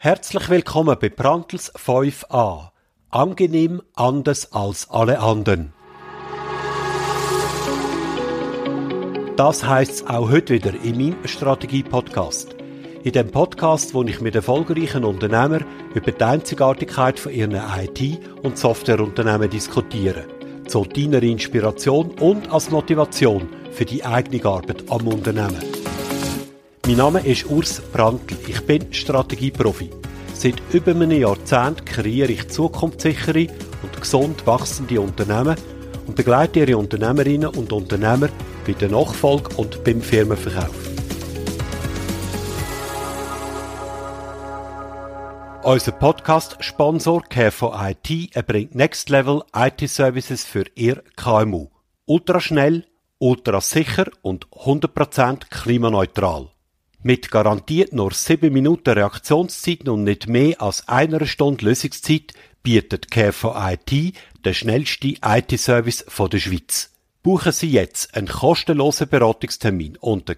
Herzlich willkommen bei Brandtls 5a. Angenehm anders als alle anderen. Das heisst auch heute wieder in meinem Strategie-Podcast. In dem Podcast, wo ich mit erfolgreichen Unternehmern über die Einzigartigkeit von ihren IT- und Softwareunternehmen diskutiere. Zu deiner Inspiration und als Motivation für die eigene Arbeit am Unternehmen. Mein Name ist Urs Brandtl. Ich bin Strategieprofi. Seit über einem Jahrzehnt kreiere ich zukunftssichere und gesund wachsende Unternehmen und begleite ihre Unternehmerinnen und Unternehmer bei der Nachfolge und beim Firmenverkauf. Unser Podcast-Sponsor Careful IT erbringt Next-Level IT-Services für Ihr KMU. Ultraschnell, ultrasicher und 100% klimaneutral. Mit garantiert nur 7 Minuten Reaktionszeit und nicht mehr als 1 Stunde Lösungszeit bietet Careful IT den schnellsten IT-Service der Schweiz. Buchen Sie jetzt einen kostenlosen Beratungstermin unter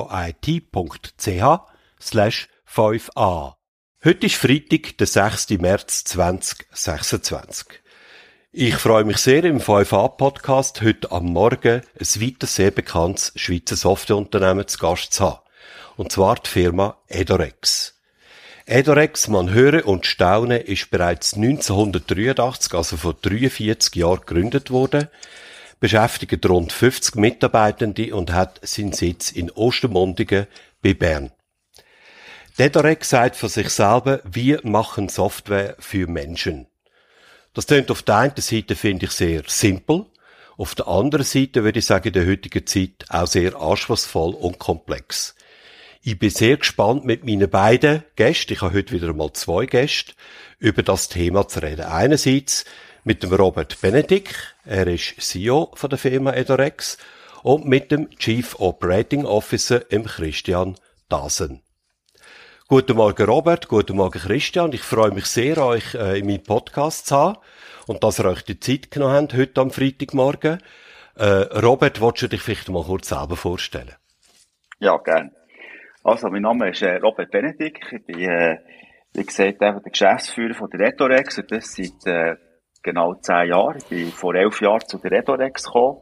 carefulit.ch/5a. Heute ist Freitag, der 6. März 2026. Ich freue mich sehr, im 5a-Podcast heute am Morgen ein weiteres sehr bekanntes Schweizer Softwareunternehmen zu Gast zu haben. Und zwar die Firma Edorex. Edorex, man höre und staune, ist bereits 1983, also vor 43 Jahren gegründet worden, beschäftigt rund 50 Mitarbeitende und hat seinen Sitz in Ostermundigen bei Bern. Edorex sagt von sich selber, wir machen Software für Menschen. Das klingt auf der einen Seite, finde ich, sehr simpel. Auf der anderen Seite würde ich sagen, in der heutigen Zeit auch sehr anspruchsvoll und komplex. Ich bin sehr gespannt, mit meinen beiden Gästen, ich habe heute wieder einmal 2 Gäste, über das Thema zu reden. Einerseits mit dem Robert Benedikt, er ist CEO von der Firma Edorex, und mit dem Chief Operating Officer, Christian Dasen. Guten Morgen Robert, guten Morgen Christian, ich freue mich sehr, euch in meinem Podcast zu haben und dass ihr euch die Zeit genommen habt, heute am Freitagmorgen. Robert, willst du dich vielleicht mal kurz selber vorstellen? Ja, gerne. Also, mein Name ist Robert Benedikt. Ich bin, wie gesagt, der Geschäftsführer von der Edorex. Und das seit genau 10 Jahren. Ich bin vor 11 Jahren zu der Edorex gekommen,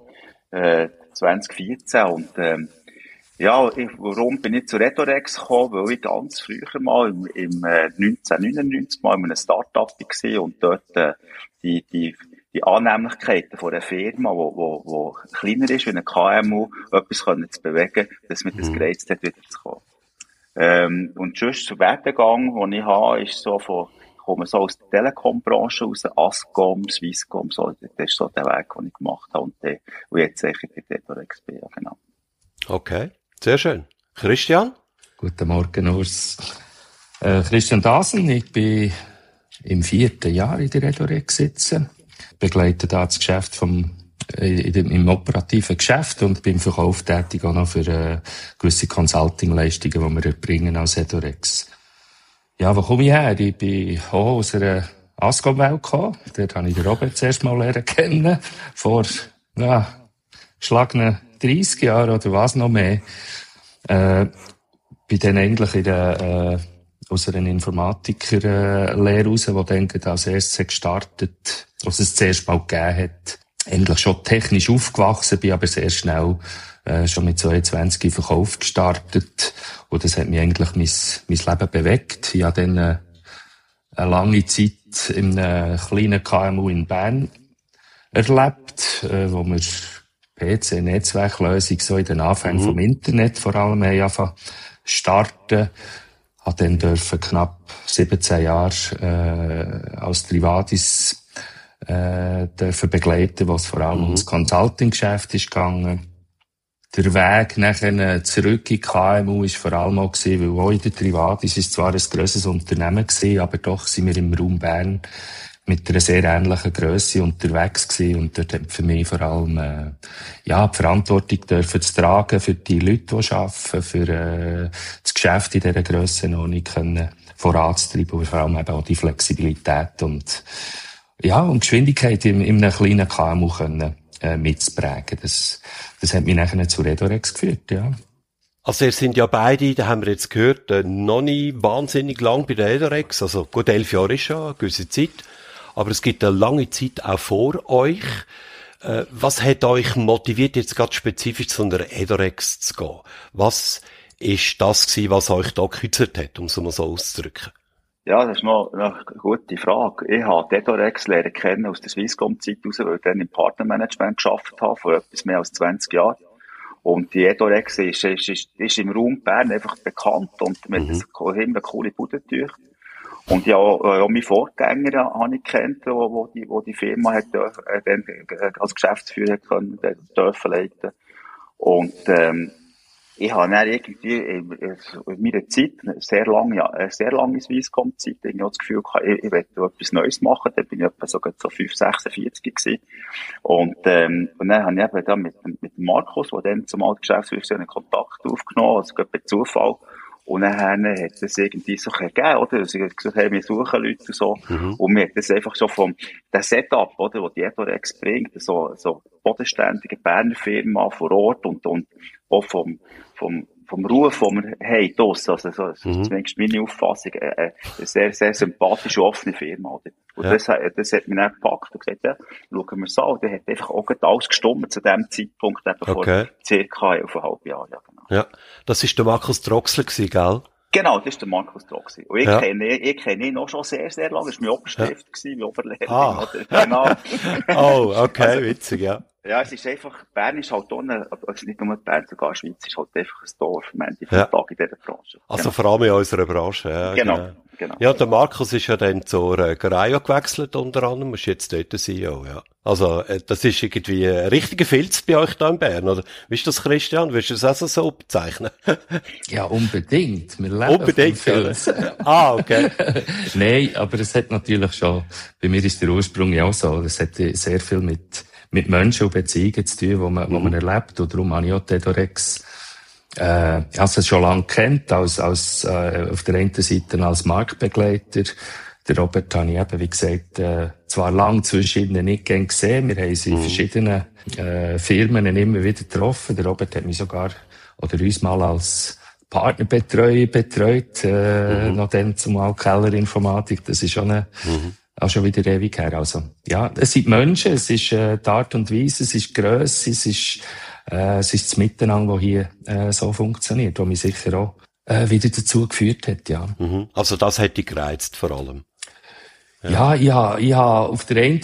2014. Und warum bin ich zur Edorex gekommen? Weil ich ganz früher mal im 1999 mal in einem Start-up war und dort die Annehmlichkeiten von einer Firma, wo kleiner ist wie ein KMU, etwas zu bewegen, dass mir das gereizt hat, wieder zu kommen. Und sonst zum Werdegang, den ich habe, ist so ich komme so aus der Telekom-Branche raus, Ascom, Swisscom, so, das ist so der Weg, den ich gemacht habe, und jetzt sicher bei Edorex bin, ja, genau. Okay, sehr schön. Christian? Guten Morgen, Urs. Christian Dasen, ich bin im 4. Jahr in der Edorex sitzen, begleite da das Geschäft im operativen Geschäft und bin im Verkauf tätig auch noch für gewisse Consulting-Leistungen, die wir erbringen als Edorex. Ja, wo komme ich her? Ich bin auch aus einer Ascom-Welt gekommen. Dort habe ich den Robert zuerst mal lernen kennen. Vor, geschlagenen 30 Jahren oder was noch mehr. Bin dann eigentlich aus einer Informatiker-Lehre raus, die dann als erstes gestartet, was es zuerst mal gegeben hat. Eigentlich schon technisch aufgewachsen, bin aber sehr schnell schon mit 22 in Verkauf gestartet. Und das hat mich eigentlich mein Leben bewegt. Ich habe dann eine lange Zeit in einem kleinen KMU in Bern erlebt, wo wir PC-Netzwerklösung so in den Anfängen vom Internet vor allem angefangen starten. Habe dann knapp 17 Jahre als Trivatis dürfen begleiten, was vor allem ums Consulting-Geschäft ist gegangen. Der Weg nachher zurück in KMU ist vor allem auch gewesen, weil auch in der Trivatis ist zwar ein grosses Unternehmen gewesen, aber doch sind wir im Raum Bern mit einer sehr ähnlichen Grösse unterwegs gewesen und dort hat für mich vor allem die Verantwortung dürfen zu tragen für die Leute, die arbeiten, für das Geschäft in dieser Grössenordnung können voranzutreiben und vor allem eben auch die Flexibilität und Geschwindigkeit in einem kleinen KMU können mitzuprägen. Das hat mich nachher zu Edorex geführt, ja. Also ihr sind ja beide, da haben wir jetzt gehört, noch nicht wahnsinnig lang bei der Edorex. Also gut, 11 Jahre ist schon eine gewisse Zeit. Aber es gibt eine lange Zeit auch vor euch. Was hat euch motiviert, jetzt gerade spezifisch zu einer Edorex zu gehen? Was ist das gewesen, was euch da gekützelt hat, um es mal so auszudrücken? Ja, das ist noch eine gute Frage. Ich habe die Edorex lernen kennen aus der Swisscom-Zeit raus, weil ich dann im Partnermanagement gearbeitet habe, vor etwas mehr als 20 Jahren. Und die Edorex ist im Raum Bern einfach bekannt und mit immer coole Budentücher. Und ja, auch meine Vorgänger habe ich kennt, wo die Firma hat, dann als Geschäftsführer dürfen leiten. Und, ich habe dann irgendwie in meiner Zeit, eine sehr lange Swisscom-Zeit, irgendwie auch das Gefühl gehabt, ich will etwas Neues machen. Da bin ich etwa so 5, 46 gewesen. Und dann habe ich eben da mit dem Markus, der dann zumal Geschäftsführer, einen Kontakt aufgenommen, also gerade per Zufall. Und dann hat es irgendwie so gegeben, oder? Sie hat gesagt, hey, wir suchen Leute und so. Und mir hat das einfach schon der Setup, oder, wo die Edorex bringt, so bodenständige Berner Firma vor Ort und auch vom Ruf, den wir haben, draussen. Also, zumindest meine Auffassung, eine sehr, sehr sympathische, offene Firma, oder? Und das hat mich dann gepackt und gesagt, ja, schauen wir es an. Und der hat einfach auch alles gestummt zu dem Zeitpunkt, eben vor circa 11,5 Jahren, ja, genau. Ja, das ist der Markus Troxler gewesen, gell? Genau, das ist der Markus Troxler. Und ich kenne ihn noch schon sehr, sehr lange. Das war mein Oberstift gewesen, mein Oberlehrer. Oder? Genau. Oh, okay, witzig, ja. Ja, es ist einfach, Bern ist halt auch also nicht nur Bern, sogar Schweiz ist halt einfach ein Dorf, am Ende vom Tag in dieser Branche. Also vor allem in unserer Branche, ja. Genau. Ja, der Markus ist ja dann zur Graio gewechselt, unter anderem, ist jetzt dort der CEO, ja. Also, das ist irgendwie ein richtiger Filz bei euch da in Bern, oder? Wie ist das, Christian? Willst du das also so bezeichnen? Ja, unbedingt. Wir leben unbedingt, vom Filz. Okay. Nein, aber es hat natürlich schon, bei mir ist der Ursprung ja auch so, es hat sehr viel mit Menschen und Beziehungen zu tun, wo man erlebt. Und darum habe ich auch die Edorex, ich habe es schon lange kennt, als auf der einen Seite als Marktbegleiter. Der Robert habe ich eben, wie gesagt, zwar lang zwischen ihnen nicht gern gesehen. Wir haben sie in verschiedenen, Firmen immer wieder getroffen. Der Robert hat mich sogar, oder uns mal als Partnerbetreuer betreut, noch dann zumal Kellerinformatik. Das ist schon auch schon wieder ewig her. Also, ja, es sind Menschen, es ist, die Art und Weise, es ist Grösse, es ist das Miteinander, das hier, so funktioniert, was mich sicher auch, wieder dazu geführt hat, ja. Also das hat dich gereizt, vor allem. Ja, ich habe auf der einen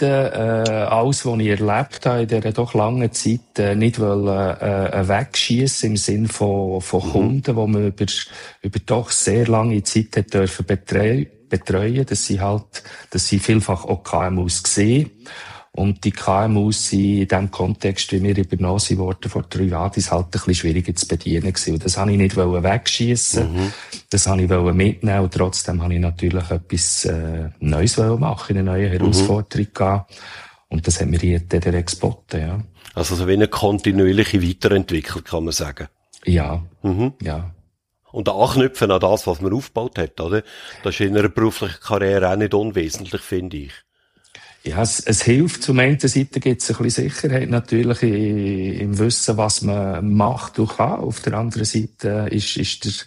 Seite alles, was ich erlebt habe in dieser doch langen Zeit, nicht wegschiessen im Sinn von Kunden, die man über doch sehr lange Zeit hat dürfen betreuen, dass sie vielfach auch KMUs sehen. Und die KMUs sind in dem Kontext, wie wir übernommen wurden von Trivatis, halt ein bisschen schwieriger zu bedienen gewesen. Und das habe ich nicht wegschiessen. Das habe ich mitnehmen. Und trotzdem habe ich natürlich etwas Neues machen, eine neue Herausforderung gehabt. Und das hat mir hier der geboten, ja. Also so wie eine kontinuierliche Weiterentwicklung, kann man sagen. Ja. Ja. Und anknüpfen an das, was man aufgebaut hat, oder? Das ist in einer beruflichen Karriere auch nicht unwesentlich, finde ich. Ja, es hilft. Zum einen Seite gibt es ein bisschen Sicherheit natürlich im Wissen, was man macht und kann. Auf der anderen Seite ist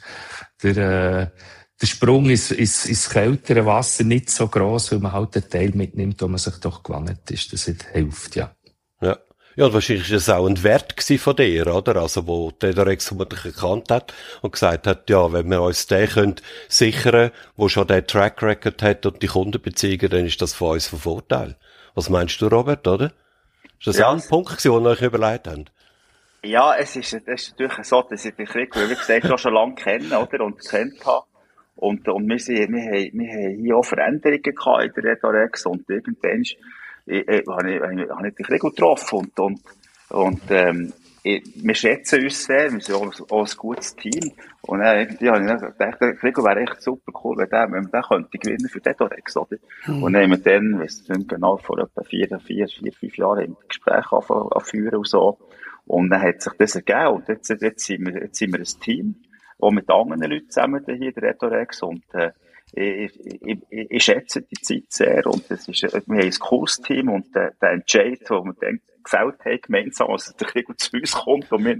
der Sprung ins kältere Wasser nicht so gross, weil man halt einen Teil mitnimmt, wo man sich doch gewohnt ist. Das hilft, ja. Ja. Ja, und wahrscheinlich ist das auch ein Wert von dir, oder? Also, wo der Edorex vermutlich erkannt hat und gesagt hat, ja, wenn wir uns den können sichern, wo schon den Track Record hat und die Kundenbeziehungen, dann ist das von uns von Vorteil. Was meinst du, Robert, oder? Ist das auch ein Punkt gewesen, den ihr euch überlegt habt? Ja, das ist natürlich so, dass ich den Krieg, wie gesagt, schon lange kenne, oder? Und kennt habe. Und wir haben hier auch Veränderungen gehabt in der Edorex und irgendwann habe ich den Krieg getroffen und wir schätzen uns sehr, wir sind auch ein gutes Team. Und irgendwie habe ich gedacht, der Krieg wäre echt super cool, wenn wir den könnte gewinnen für den Edorex, oder? Und dann haben wir dann, weiss nicht genau, vor etwa 4-5 Jahren im Gespräch anführen und so. Und dann hat sich das ergeben und jetzt sind wir ein Team, auch mit anderen Leuten zusammen hier in der Edorex und ich schätze die Zeit sehr und wir haben ein cooles Team und der Entscheid, wo wir gefällt haben, gemeinsam, als der Krieg zu uns kommt, und wir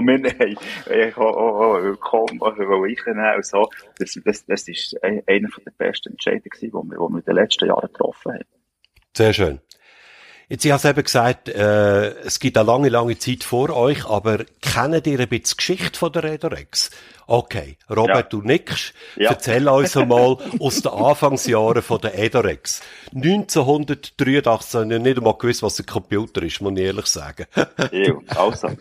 haben, willkommen, einnehmen und so. Das ist einer der besten Entscheidungen gewesen, die wir in den letzten Jahren getroffen haben. Sehr schön. Jetzt, ich habe es eben gesagt, es gibt eine lange, lange Zeit vor euch, aber kennt ihr ein bisschen die Geschichte von der Redorex? Okay, Robert, du nickst. Ja. Erzähl uns einmal aus den Anfangsjahren von der Edorex. 1983 habe ich nicht einmal gewusst, was ein Computer ist, muss ich ehrlich sagen. Ja, also,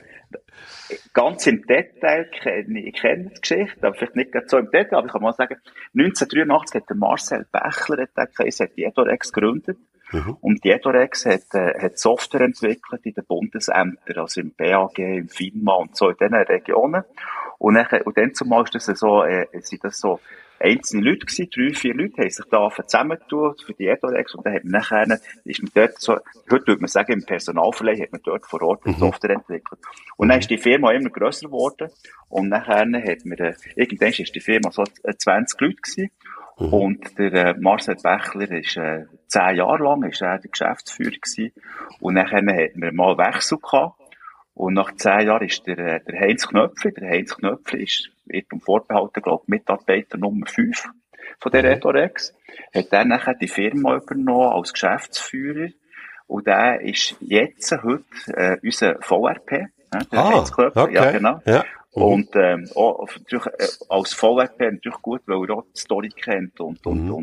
ganz im Detail ich kenne die Geschichte, aber vielleicht nicht so im Detail, aber ich kann mal sagen, 1983 hat der Marcel Bächler die Edorex gegründet. Und die Edorex hat Software entwickelt in den Bundesämtern, also im BAG, im FINMA und so in diesen Regionen. Und dann zumal ist das sind das so einzelne Leute gewesen, 3, 4 Leute haben sich da zusammentun für die Edorex, und dann hat man nachher, ist man dort so, heute würde man sagen, im Personalverleih hat man dort vor Ort Software entwickelt. Und dann ist die Firma immer grösser geworden, und nachher hat man, irgendwann ist die Firma so 20 Leute gewesen. Und der Marcel Bächler ist 10 Jahre lang der Geschäftsführer gewesen. Und nachher hatten wir mal Wechsel gehabt. Und nach 10 Jahren ist der Heinz Knöpfli. Der Heinz Knöpfli wird vorbehalten, glaube ich, Mitarbeiter Nummer 5 von der Edorex. Hat dann nachher die Firma übernommen als Geschäftsführer. Und der ist jetzt heute unser VRP. Der Heinz Knöpfli. Okay. Ja, genau. Ja. Und auch natürlich als VRP natürlich gut, weil er auch die Story kennt und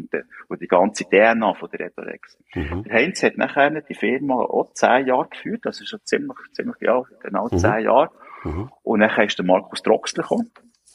die ganze DNA von der Edorex. Der Heinz hat nachher die Firma auch 10 Jahre geführt, das ist schon ziemlich, ja, genau 10 Jahre. Und dann ist der Markus Troxler gekommen.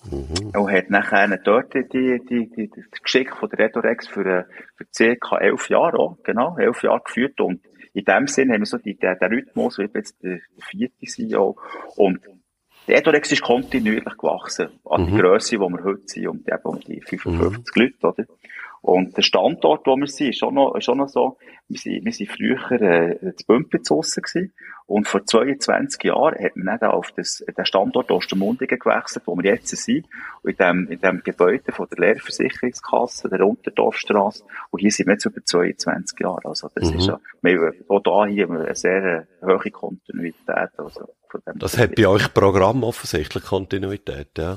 Und hat nachher dort die Geschichte von der Edorex für ca. 11 Jahre auch, genau, 11 Jahre geführt. Und in dem Sinn haben wir so den Rhythmus, wie jetzt der 4. CEO. Und die Edorex ist kontinuierlich gewachsen, an die Grösse, wo wir heute sind, um die 55 Leute, oder? Und der Standort, wo wir sind, ist schon noch so, wir sind früher, zu Bümplitz draussen gewesen. Und vor 22 Jahren hat man dann auf den Standort Ostermundigen gewechselt, wo wir jetzt sind. Und in dem Gebäude von der Lehrversicherungskasse, der Unterdorfstrasse. Und hier sind wir jetzt über 22 Jahre. Also, das ist ja, auch hier eine sehr hohe Kontinuität, also, von dem. Das hat bei euch Programm offensichtlich Kontinuität, ja.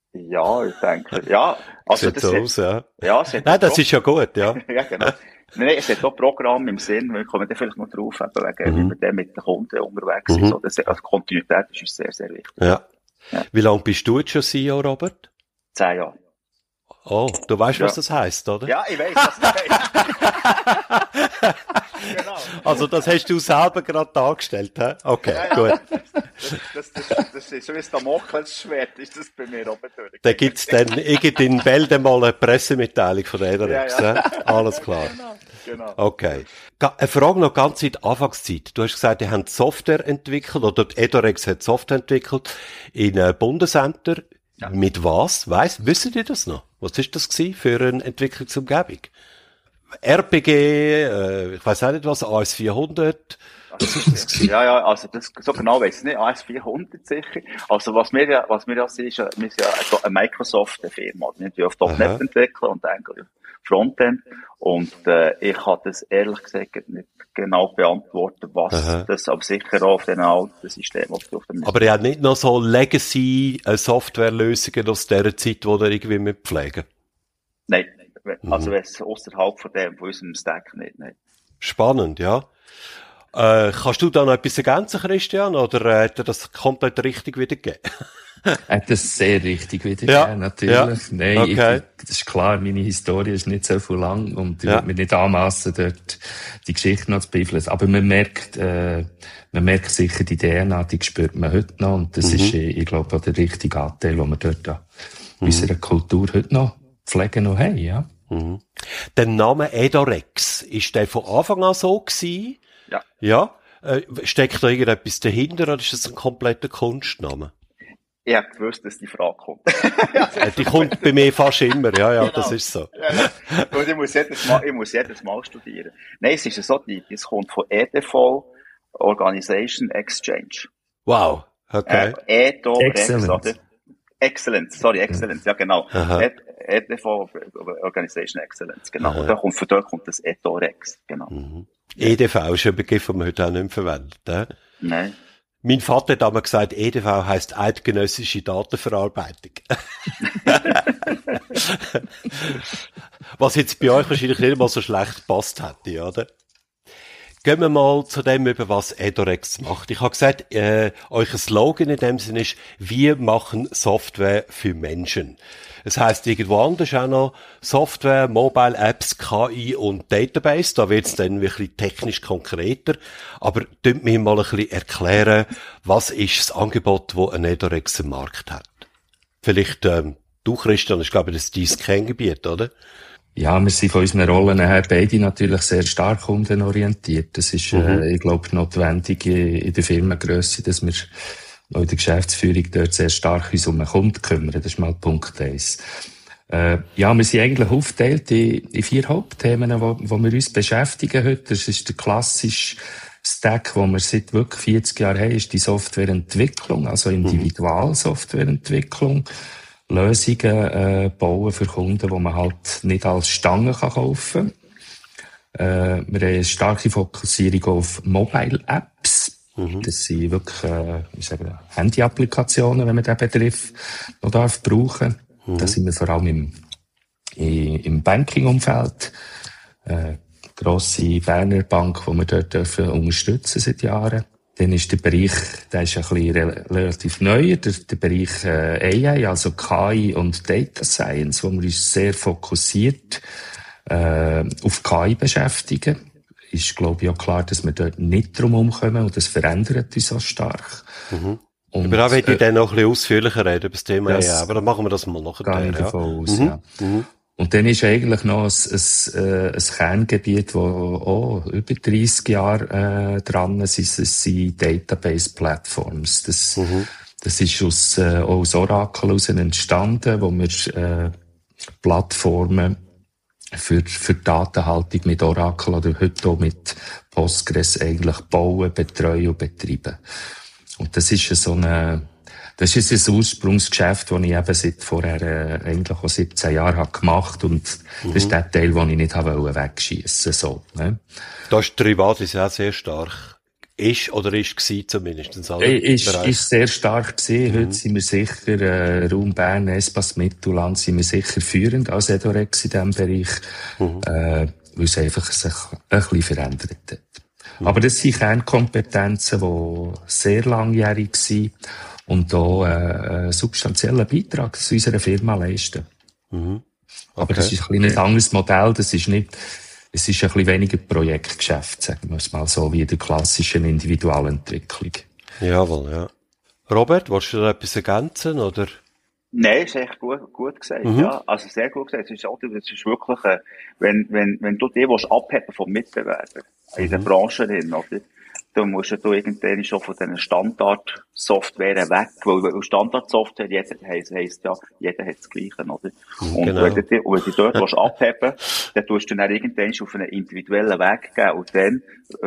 Ja, ich denke, ja. Also, sieht das so hat, aus, ja. Ja, es hat Nein, das ist ja gut, ja. Ja, genau. Nein, es hat auch Programm im Sinn, wir kommen da vielleicht noch drauf, eben, wie wir dann mit den Kunden unterwegs sind. So, also Kontinuität ist uns sehr, sehr wichtig. Ja. Wie lange bist du jetzt schon CEO, Robert? 10 Jahre. Oh, du weißt, was das heisst, oder? Ja, ich weiss, was das heisst. Genau. Also, das hast du selber gerade dargestellt, hä? Okay, ja, gut. Das ist so wie ein Damoklesschwert, ist das bei mir oben durch. Da gibt's dann in Bälde mal eine Pressemitteilung von der Edorex, ja. Alles klar. Genau. Okay. Eine Frage noch ganz in der Anfangszeit. Du hast gesagt, ihr habt Software entwickelt, oder die Edorex hat Software entwickelt in Bundesämter. Ja. Mit was? Wisst ihr das noch? Was ist das gewesen für eine Entwicklungsumgebung? RPG, ich weiss auch nicht was, AS400. Was ist das gewesen? Ja, also das, so genau weiss ich nicht, AS400 sicher. Also was wir ja sind, ist wir sind ja eine Microsoft-Firma. Wir sind ja auf .NET entwickeln und eigentlich Frontend. Und ich kann das ehrlich gesagt nicht genau beantworten, was das, aber sicher auch auf den alten Systemen. Aber ihr habt nicht noch so Legacy-Software-Lösungen aus dieser Zeit, die ihr irgendwie mitpflegen? Nein, also außerhalb von unserem Stack nicht. Nein. Spannend, ja. Kannst du da noch etwas ergänzen, Christian, oder hat er das komplett richtig wiedergegeben? Hat das sehr richtig wiedergegeben, natürlich. Ja. Nein, okay. Das ist klar, meine Historie ist nicht so viel lang und ich würde mir nicht anmassen, dort die Geschichte noch zu beeinflussen. Aber man merkt sicher die DNA, die spürt man heute noch und das ist, ich glaube, auch der richtige Anteil, den wir dort an unserer Kultur heute noch pflegen noch haben, ja. Der Name Edorex, ist der von Anfang an so gewesen? Ja. Ja? Steckt da irgendetwas dahinter oder ist das ein kompletter Kunstname? Ich habe gewusst, dass die Frage kommt. Die kommt bei mir fast immer, ja, genau. Das ist so. Ja. Und ich muss jedes Mal studieren. Nein, es ist so, das kommt von EDV, Organization Exchange. Wow, okay. Edorex, oder? Excellence, ja genau. EDV, Organization Excellence, genau. Und von dort kommt das Edorex, genau. EDV ist ein Begriff, den man heute auch nicht mehr verwendet, Nein. Mein Vater hat einmal gesagt, EDV heisst eidgenössische Datenverarbeitung. Was jetzt bei euch wahrscheinlich nicht mal so schlecht gepasst hätte, oder? Gehen wir mal zu dem über, was Edorex macht. Ich habe gesagt, euer Slogan in dem Sinne ist, wir machen Software für Menschen. Es heisst irgendwo anders auch noch Software, Mobile Apps, KI und Database. Da wird es dann wirklich technisch konkreter. Aber könnt mir mal ein bisschen erklären, was ist das Angebot, das ein Edorex im Markt hat? Vielleicht du, Christian, ich glaube, das ist dein Kerngebiet, oder? Ja, wir sind von unseren Rollen her beide natürlich sehr stark kundenorientiert. Das ist, ich glaube, notwendig in der Firmengrösse, dass wir auch in der Geschäftsführung dort sehr stark uns um den Kunden kümmern. Das ist mal Punkt 1. Ja, wir sind eigentlich aufgeteilt in 4 Hauptthemen, wo wir uns beschäftigen heute. Das ist der klassische Stack, den wir seit wirklich 40 Jahren haben, ist die Softwareentwicklung, also Individualsoftwareentwicklung. Lösungen bauen für Kunden, die man halt nicht als Stange kaufen kann. Wir haben eine starke Fokussierung auf Mobile Apps. Das sind wirklich Handy-Applikationen, wenn man diesen Begriff noch brauchen darf. Da sind wir vor allem im Banking-Umfeld. Grosse Berner Bank, die wir dort unterstützen seit Jahren. Dann ist der Bereich, der ist ein bisschen relativ neu, der Bereich AI, also KI und Data Science, wo wir uns sehr fokussiert auf KI beschäftigen. Ist, glaube ich, auch klar, dass wir dort nicht drum herumkommen und das verändert uns so stark. Und, aber auch wenn ich dann noch ein bisschen ausführlicher rede über das Thema AI, aber dann machen wir das mal nachher. Gehe ich davon aus, ja. Und dann ist eigentlich noch ein Kerngebiet, wo auch über 30 Jahre dran ist, das sind Database-Plattforms. Das ist aus Oracle heraus entstanden, wo wir Plattformen für Datenhaltung mit Oracle oder heute auch mit Postgres eigentlich bauen, betreuen und betreiben. Und das ist das ist ein Ursprungsgeschäft, das ich eben seit vorher eigentlich auch 17 Jahren habe gemacht und das ist der Teil, den ich nicht wegschiessen so, ne? Da ist die Trivatis auch sehr stark. Ist gewesen zumindest. Ist sehr stark gewesen. Heute sind wir sicher, Raum Bern, Espace Mittelland, sind wir sicher führend als Edorex in diesem Bereich, weil es einfach sich ein bisschen verändert hat. Aber das sind Kernkompetenzen, die sehr langjährig sind und da einen substanziellen Beitrag zu unserer Firma leisten. Okay. Aber das ist ein anderes Modell, es ist ein bisschen weniger Projektgeschäft, sagen wir es mal so, wie in der klassischen Individualentwicklung. Jawohl, ja. Robert, willst du da etwas ergänzen, oder? Nein, ist echt gut gesagt, ja. Also sehr gut gesagt. Es ist wirklich, wenn du die abheben vom Mitbewerber in der Branche drin, oder? Dann musst du irgendwann schon von diesen Standardsoftware weg, weil Standardsoftware, jeder heisst ja, jeder hat das Gleiche, oder? Und genau. wenn du dort abheben willst, dann tust du dann irgendwann auf einen individuellen Weg gehen und dann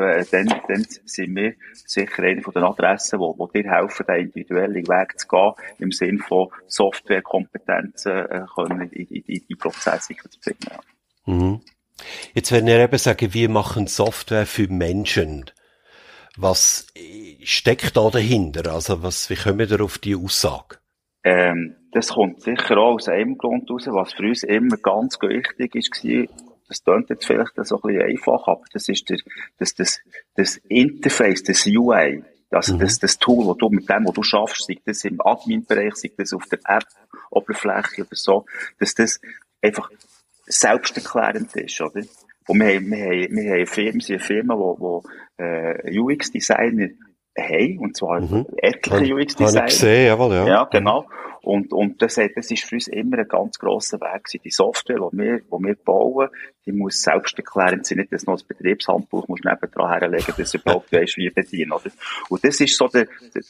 sind wir sicher eine von den Adressen, wo dir helfen, den individuellen Weg zu gehen, im Sinn von Softwarekompetenzen, können in die Prozesse zu bringen. Jetzt, wenn ihr eben sagen, wir machen Software für Menschen, was steckt da dahinter? Also wie kommen wir auf die Aussage? Das kommt sicher auch aus einem Grund raus, was für uns immer ganz wichtig war. Das klingt jetzt vielleicht so ein bisschen einfach, aber das ist das Interface, das UI. Also das Tool, wo du schaffst, sei das im Admin-Bereich, sei das auf der App-Oberfläche oder so, dass das einfach selbsterklärend ist, oder? Und wir sind eine Firma, die UX-Designer haben, und zwar etliche UX-Designer. Habe ich gesehen, jawohl, ja. Ja, genau. Und das ist für uns immer ein ganz grosser Weg gewesen. Die Software, die wir bauen, die muss selbsterklärend sein. Nicht, dass du noch das Betriebshandbuch musst nebendran herlegen, dass du überhaupt weisst, wie bedienen, oder? Und das ist so ein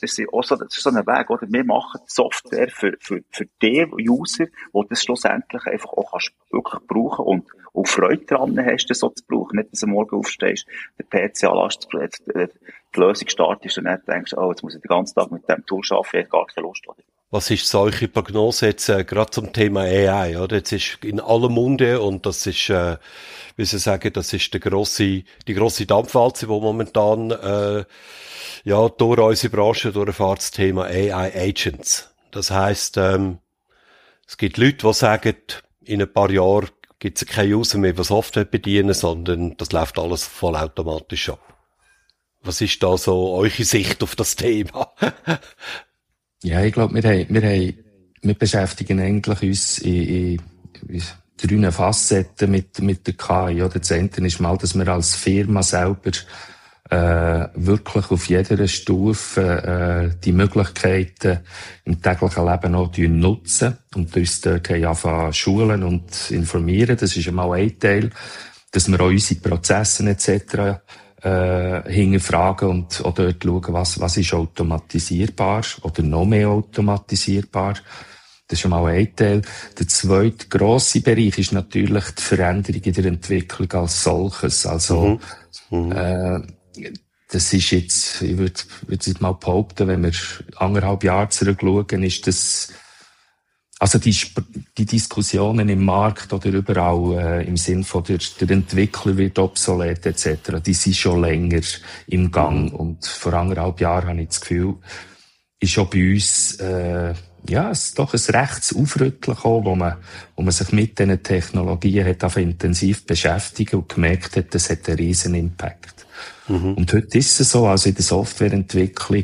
Weg, oder? Wir machen Software für die User, die das schlussendlich einfach auch kannst wirklich brauchen und Freude daran hast, das so zu brauchen. Nicht, dass du morgen aufstehst, der PC anlässt, die Lösung startest und dann denkst, oh, jetzt muss ich den ganzen Tag mit dem Tool arbeiten, ich habe gar keine Lust, oder? Was ist solche Prognose jetzt gerade zum Thema AI, oder? Jetzt ist in allem Munde und das ist, wie Sie sagen, das ist die grosse Dampfwalze, die momentan durch unsere Branche durchfährt, das Thema AI Agents. Das heisst, es gibt Leute, die sagen, in ein paar Jahren gibt es keine User mehr, die Software bedienen, sondern das läuft alles vollautomatisch ab. Was ist da so eure Sicht auf das Thema? Ja, ich glaube, wir beschäftigen eigentlich uns in 3 Facetten mit der KI, oder? Das eine ist mal, dass wir als Firma selber, wirklich auf jeder Stufe, die Möglichkeiten im täglichen Leben auch nutzen und uns dort anfangen schulen und informieren. Das ist einmal ein Teil, dass wir auch unsere Prozesse etc. hinterfragen und auch dort schauen, was ist automatisierbar oder noch mehr automatisierbar. Das ist schon mal ein Teil. Der zweite grosse Bereich ist natürlich die Veränderung in der Entwicklung als solches. Also, das ist jetzt, ich würde jetzt mal behaupten, wenn wir 1,5 Jahre zurückschauen, ist das, also die Diskussionen im Markt oder überall im Sinn von der Entwickler wird obsolet etc., die sind schon länger im Gang. Und vor 1,5 Jahren habe ich das Gefühl, ist auch bei uns es doch ein rechtes Aufrütteln gekommen, wo man sich mit diesen Technologien hat intensiv beschäftigt und gemerkt hat, das hat einen riesen Impact. Und heute ist es so, also in der Softwareentwicklung,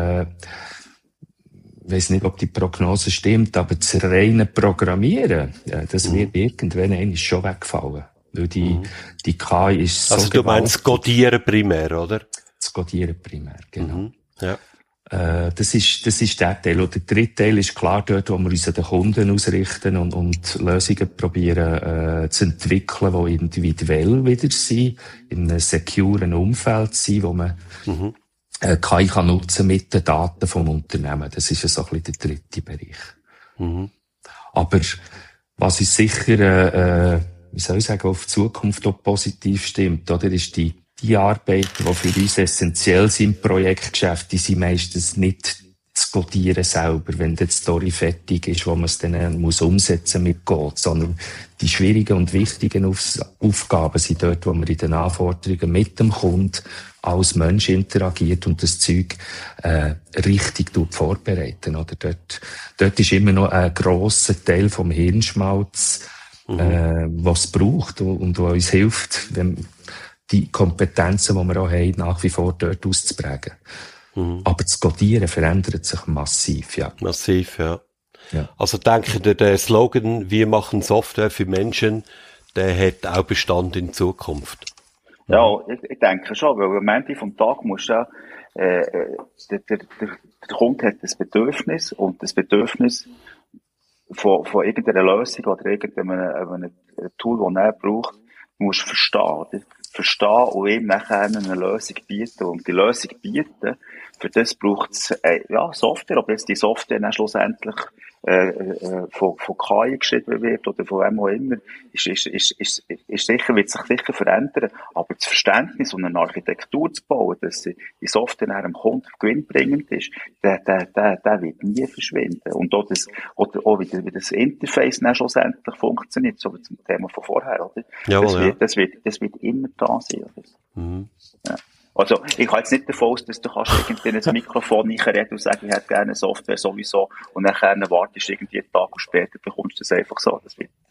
ich weiss nicht, ob die Prognose stimmt, aber das reine Programmieren, das wird irgendwann einmal schon wegfallen. Weil die KI ist so also du meinst das Codieren primär, oder? Das Codieren primär, genau. Ja. Das ist der Teil. Und der dritte Teil ist klar dort, wo wir uns an den Kunden ausrichten und Lösungen probieren zu entwickeln, die individuell wieder sind, in einem securen Umfeld sind, wo man KI kann nutzen mit den Daten vom Unternehmen. Das ist so ein bisschen der dritte Bereich. Aber was ist sicher, wie soll ich sagen, auf die Zukunft auch positiv stimmt, oder, ist die Arbeiten, die für uns essentiell sind im Projektgeschäft, die sind meistens nicht zu codieren selber, wenn die Story fertig ist, wo man es dann muss umsetzen mit Code, sondern die schwierigen und wichtigen Aufgaben sind dort, wo man in den Anforderungen mit dem Kunden als Mensch interagiert und das Zeug richtig vorbereiten. Oder dort ist immer noch ein grosser Teil vom Hirnschmalz, was es braucht und was uns hilft, wenn die Kompetenzen, die wir auch haben, nach wie vor dort auszuprägen. Aber das Codieren verändert sich massiv, ja. Massiv, ja. Also denke ich, der Slogan, wir machen Software für Menschen, der hat auch Bestand in Zukunft. Ja, ich denke schon, weil am Ende vom Tag muss ja, der Kunde hat das Bedürfnis und das Bedürfnis von irgendeiner Lösung oder irgendeinem Tool, das er braucht, muss verstehen und ihm nachher eine Lösung bieten. Und die Lösung bieten, für das braucht es Software, ob jetzt die Software dann schlussendlich von KI geschrieben wird oder von wem auch immer, ist sicher, wird sich sicher verändern. Aber das Verständnis und eine Architektur zu bauen, dass die Software einem Kunden gewinnbringend ist, der wird nie verschwinden. Und auch wie das Interface dann schlussendlich funktioniert, so wie zum Thema von vorher, oder? Jawohl, das wird immer da sein, oder? Ja. Also, ich gehe jetzt nicht davon aus, dass du irgendwie in ein Mikrofon reinreden und sagen, ich hätte gerne eine Software sowieso, und nachher wartest irgendwie einen Tag und später bekommst du das einfach so. Das wird,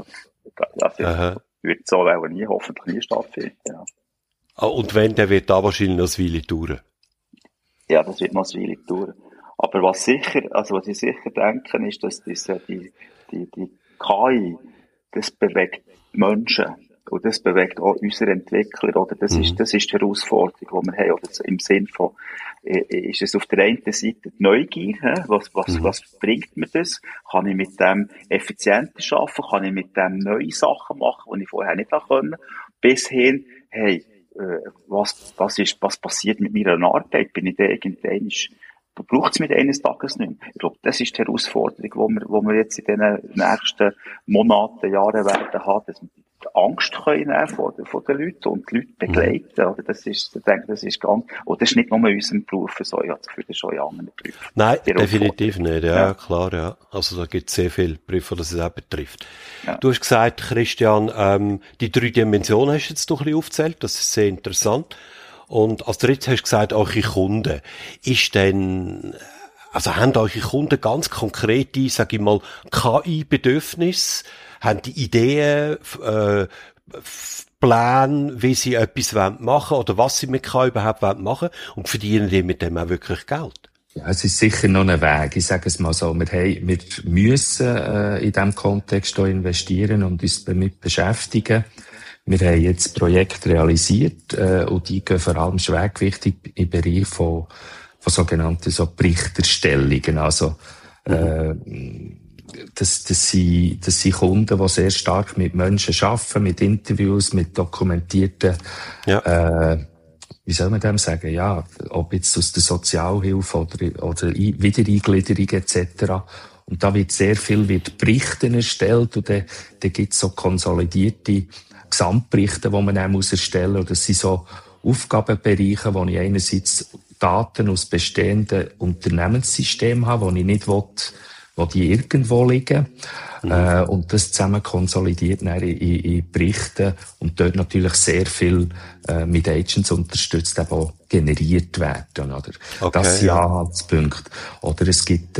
wird so hoffentlich nie stattfinden, ja. Und wenn, der wird da wahrscheinlich noch eine Weile dauern. Ja, das wird noch eine Weile dauern. Aber was ich sicher denke, ist, dass die KI, das bewegt Menschen. Und das bewegt auch unsere Entwickler, oder? Das ist die Herausforderung, die wir haben, oder? Im Sinn von, ist es auf der einen Seite die Neugier, was bringt mir das? Kann ich mit dem effizienter arbeiten? Kann ich mit dem neue Sachen machen, die ich vorher nicht können? Bis hin, hey, was passiert mit meiner Arbeit? Bin ich da irgendwann, braucht es mit eines Tages nicht mehr? Ich glaube, das ist die Herausforderung, die wir jetzt in den nächsten Monaten, Jahren werden haben, dass wir Angst können nehmen von den Leuten und die Leute begleiten. Oder ich denke, das ist ganz, und das ist nicht nur in unserem Beruf so, ich habe das Gefühl, das ist auch in anderen Berufen. Nein, definitiv nicht, ja, klar, ja. Also da gibt es sehr viele Berufe, die das auch betrifft. Ja. Du hast gesagt, Christian, die 3 Dimensionen hast du jetzt doch ein bisschen aufgezählt, das ist sehr interessant. Und als drittes hast du gesagt, eure Kunden. Haben eure Kunden ganz konkrete, sag ich mal, KI-Bedürfnisse? Haben die Ideen, Pläne, wie sie etwas machen wollen oder was sie mit KI überhaupt machen wollen? Und verdienen die mit dem auch wirklich Geld? Ja, es ist sicher noch ein Weg. Ich sage es mal so. Wir müssen in diesem Kontext auch investieren und uns damit beschäftigen. Wir haben jetzt Projekte realisiert und die gehen vor allem schwergewichtig im Bereich von sogenannten Berichterstellungen. Also das sind Kunden, die sehr stark mit Menschen arbeiten, mit Interviews, mit dokumentierten, wie soll man dem sagen, ja, ob jetzt aus der Sozialhilfe oder Wiedereingliederung etc. Und da wird sehr viel Berichte erstellt und dann gibt es so konsolidierte Gesamtberichte, die man dann erstellen muss. Und das sind so Aufgabenbereiche, wo ich einerseits Daten aus bestehenden Unternehmenssystemen habe, wo ich nicht will, wo die irgendwo liegen. Und das zusammen konsolidiert in Berichten und dort natürlich sehr viel mit Agents unterstützt, die auch generiert werden. Oder? Okay, das sind Anhaltspunkte. Oder es gibt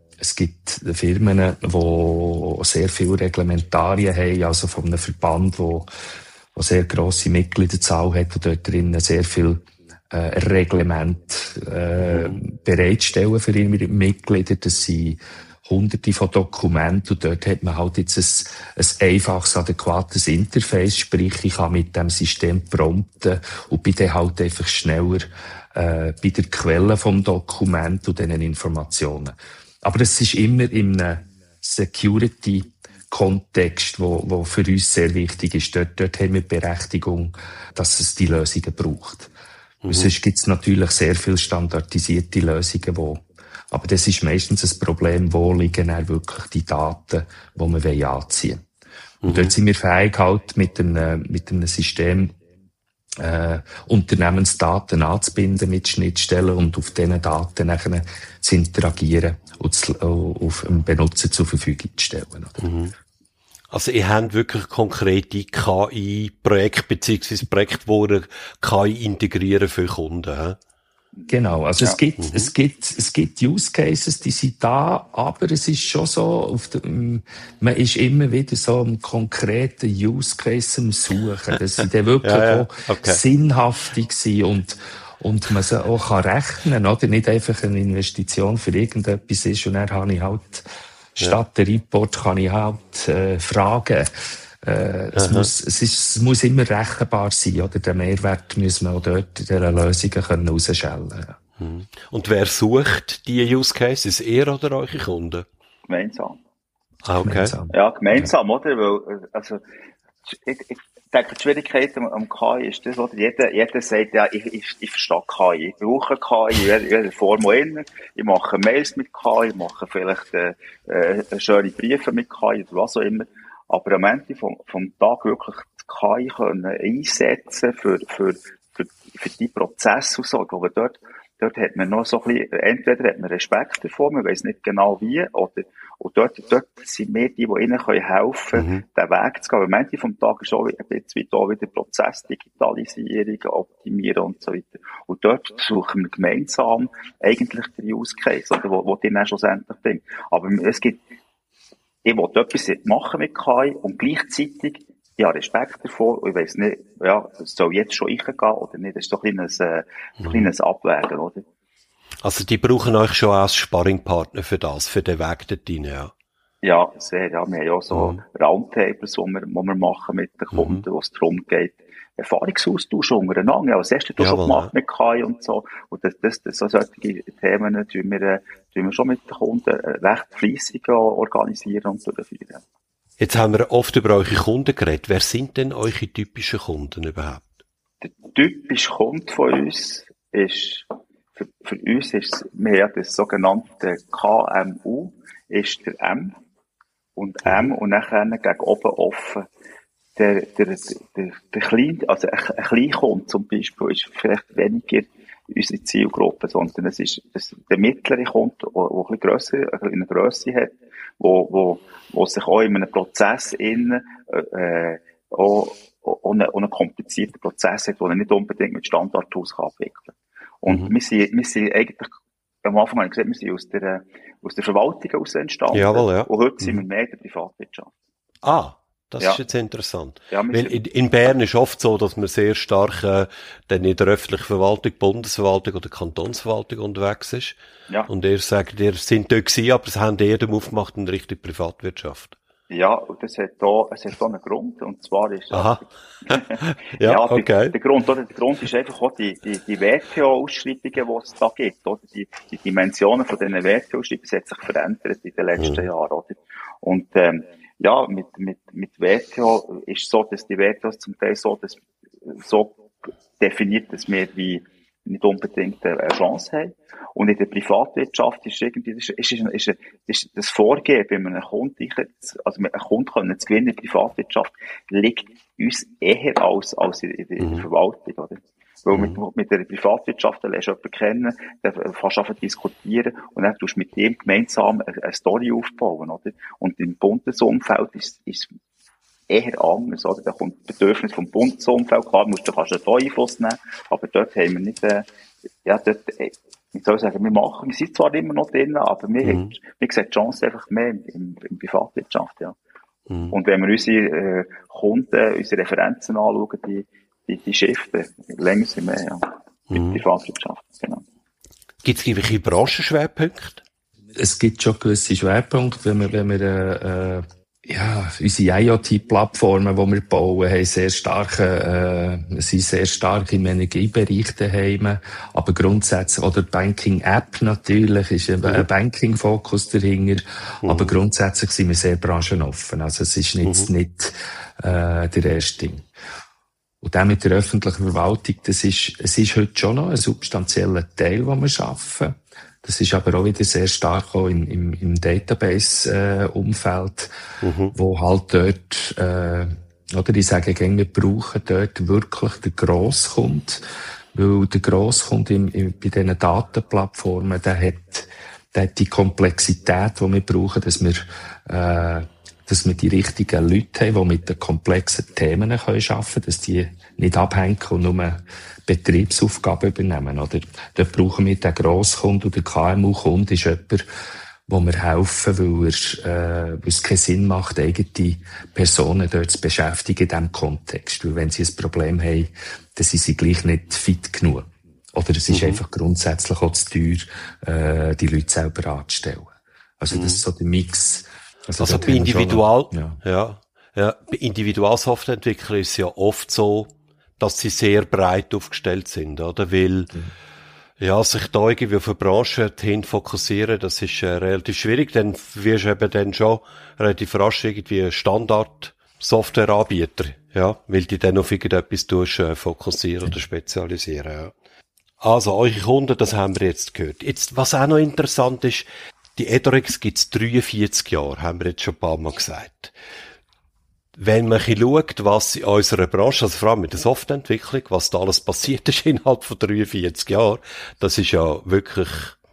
Firmen, die sehr viele Reglementarien haben, also von einem Verband, wo sehr grosse Mitgliederzahl hat und dort drinnen sehr viel Reglement bereitstellen für ihre Mitglieder. Das sind Hunderte von Dokumenten und dort hat man halt jetzt ein einfaches, adäquates Interface, sprich ich kann mit dem System prompten und bin dann halt einfach schneller bei der Quelle vom Dokument und diesen Informationen. Aber das ist immer in einem Security-Kontext, wo für uns sehr wichtig ist. Dort haben wir die Berechtigung, dass es die Lösungen braucht. Sonst gibt es natürlich sehr viele standardisierte Lösungen, aber das ist meistens ein Problem, wo liegen dann wirklich die Daten, die wir anziehen wollen. Und dort sind wir fähig, halt mit einem System Unternehmensdaten anzubinden mit Schnittstellen und auf diesen Daten nachher zu interagieren und auf dem Benutzer zur Verfügung zu stellen. Oder? Also ihr habt wirklich konkrete KI-Projekte beziehungsweise Projekte, wo ihr KI integrieren für Kunden, he? Genau, also es gibt Use Cases, die sind da, aber es ist schon so, man ist immer wieder so einen konkreten Use Case am Suchen, dass sie dann wirklich auch sinnhaftig sind und man sie auch rechnen kann, oder? Nicht einfach eine Investition für irgendetwas ist und dann habe ich halt, statt der Report kann ich halt fragen. Es muss immer rechenbar sein, oder? Den Mehrwert müssen wir auch dort in dieser Lösungen herausstellen können. Und wer sucht die Use Cases? Ihr oder eure Kunden? Gemeinsam. Ah, okay. Gemeinsam, oder? Weil, also, ich denke, die Schwierigkeit am KI ist das, oder? Jeder sagt, ja, ich verstehe KI. Ich brauche KI in jeder Form auch immer. Ich mache Mails mit KI, ich mache vielleicht, schöne Briefe mit KI oder was auch immer. Aber am Ende vom Tag wirklich die KI können einsetzen für die Prozesse und so. Ich glaube, dort hat man noch so ein bisschen, entweder hat man Respekt davor, man weiss nicht genau wie, und dort sind wir die ihnen helfen können, den Weg zu gehen. Am Ende vom Tag ist auch ein bisschen auch wieder Prozess, Digitalisierung, Optimieren und so weiter. Und dort suchen wir gemeinsam eigentlich den Use Case, oder, wo die dann schlussendlich bringt. Aber ich will etwas machen mit KI und gleichzeitig, ich habe Respekt davor und ich weiss nicht, ja, es soll jetzt schon reingehen oder nicht. Das ist doch ein kleines Abwägen, oder? Also die brauchen euch schon als Sparringpartner für den Weg dorthin, ja? Ja, sehr, ja. Wir haben ja auch so Roundtables, die wir machen mit den Kunden, wo es darum geht, Erfahrungsaustausch untereinander. Ja, was hast du schon gemacht mit KI und so? Und so solche Themen tun wir schon mit den Kunden recht fleissig organisieren und durchführen. Jetzt haben wir oft über eure Kunden geredet. Wer sind denn eure typischen Kunden überhaupt? Der typische Kunde von uns ist, für uns ist, wir haben das sogenannte KMU, ist der M. Und M und nachher gegen oben offen. also ein Kleinkunde zum Beispiel ist vielleicht weniger unsere Zielgruppe, sondern es ist der mittlere Kunde, der eine Grösse hat, wo sich auch in einem Prozess auch einen komplizierten Prozess hat, den er nicht unbedingt mit Standardtools abwickeln kann. Und wir sind eigentlich, am Anfang habe ich gesagt, wir sind aus der Verwaltung heraus entstanden. Jawohl, ja. Und heute sind wir mehr in der Privatwirtschaft. Das ist jetzt interessant. Ja, weil in Bern ist oft so, dass man sehr stark dann in der öffentlichen Verwaltung, Bundesverwaltung oder Kantonsverwaltung unterwegs ist. Ja. Und ihr sagt, ihr sind dort gewesen, aber es haben eher den Move gemacht in Richtung Privatwirtschaft. Ja, und es hat da einen Grund, und zwar ist okay. Der Grund ist einfach auch die WTO-Ausschreibungen, die es da gibt, oder? Die Dimensionen von diesen WTO-Ausschreibungen hat sich verändert in den letzten Jahren, oder? Und, mit WTO ist es so, dass die WTO zum Teil so definiert, dass wir wie nicht unbedingt eine Chance haben. Und in der Privatwirtschaft ist das Vorgehen, wenn man einen Kunden zu gewinnen in der Privatwirtschaft, liegt uns eher als in der Verwaltung, oder? Weil mit der Privatwirtschaft lernst du jemanden kennen, dann fängst du an zu diskutieren und dann tust du mit ihm gemeinsam eine Story aufbauen, oder? Und im Bundesumfeld ist eher anders, oder? Da kommt das Bedürfnis vom Bundesumfeld, klar, kannst du da Einfluss nehmen, aber dort haben wir nicht, ich soll sagen, wir sind zwar immer noch drin, aber wir sehen die Chance einfach mehr in Privatwirtschaft, ja. Und wenn wir unsere Kunden, unsere Referenzen anschauen, die shiften länger sind mehr, ja. In Privatwirtschaft, genau. Gibt es irgendwelche Branchenschwerpunkte? Es gibt schon gewisse Schwerpunkte, wenn wir unsere IoT-Plattformen, die wir bauen, haben sind sehr stark im Energiebereich daheim. Aber grundsätzlich, oder Banking-App natürlich, ist ein Banking-Fokus dahinter. Aber grundsätzlich sind wir sehr branchenoffen. Also es ist nicht der erste Ding. Und auch mit der öffentlichen Verwaltung, es ist heute schon noch ein substanzieller Teil, den wir schaffen. Das ist aber auch wieder sehr stark auch im Database-Umfeld, wo halt dort, oder ich sage gerne, wir brauchen dort wirklich den Grosskunden, weil der Grosskunde bei diesen Datenplattformen, der hat die Komplexität, die wir brauchen, dass wir die richtigen Leute haben, die mit den komplexen Themen arbeiten können, dass die nicht abhängen und nur Betriebsaufgaben übernehmen, oder? Dort brauchen wir den Grosskunden, und der KMU-Kunde ist jemand, wo wir helfen, weil es keinen Sinn macht, eigene Personen dort zu beschäftigen in diesem Kontext. Weil wenn sie ein Problem haben, dann sind sie gleich nicht fit genug. Oder es ist einfach grundsätzlich auch zu teuer, die Leute selber anzustellen. Also das ist so der Mix. Also bei Individualsoftwareentwicklern ist es ja oft so, dass sie sehr breit aufgestellt sind, oder? Weil, sich da irgendwie auf eine Branche hin fokussieren, das ist relativ schwierig, dann wirst du eben dann schon relativ rasch irgendwie Standard-Software-Anbieter, ja, weil die dann auf irgendetwas fokussieren oder spezialisieren, ja. Also, eure Kunden, das haben wir jetzt gehört. Jetzt, was auch noch interessant ist, die Edorex gibt's 43 Jahre, haben wir jetzt schon ein paar Mal gesagt. Wenn man schaut, was in unserer Branche, also vor allem mit der Softwareentwicklung, was da alles passiert ist innerhalb von 43 Jahren, das ist ja wirklich,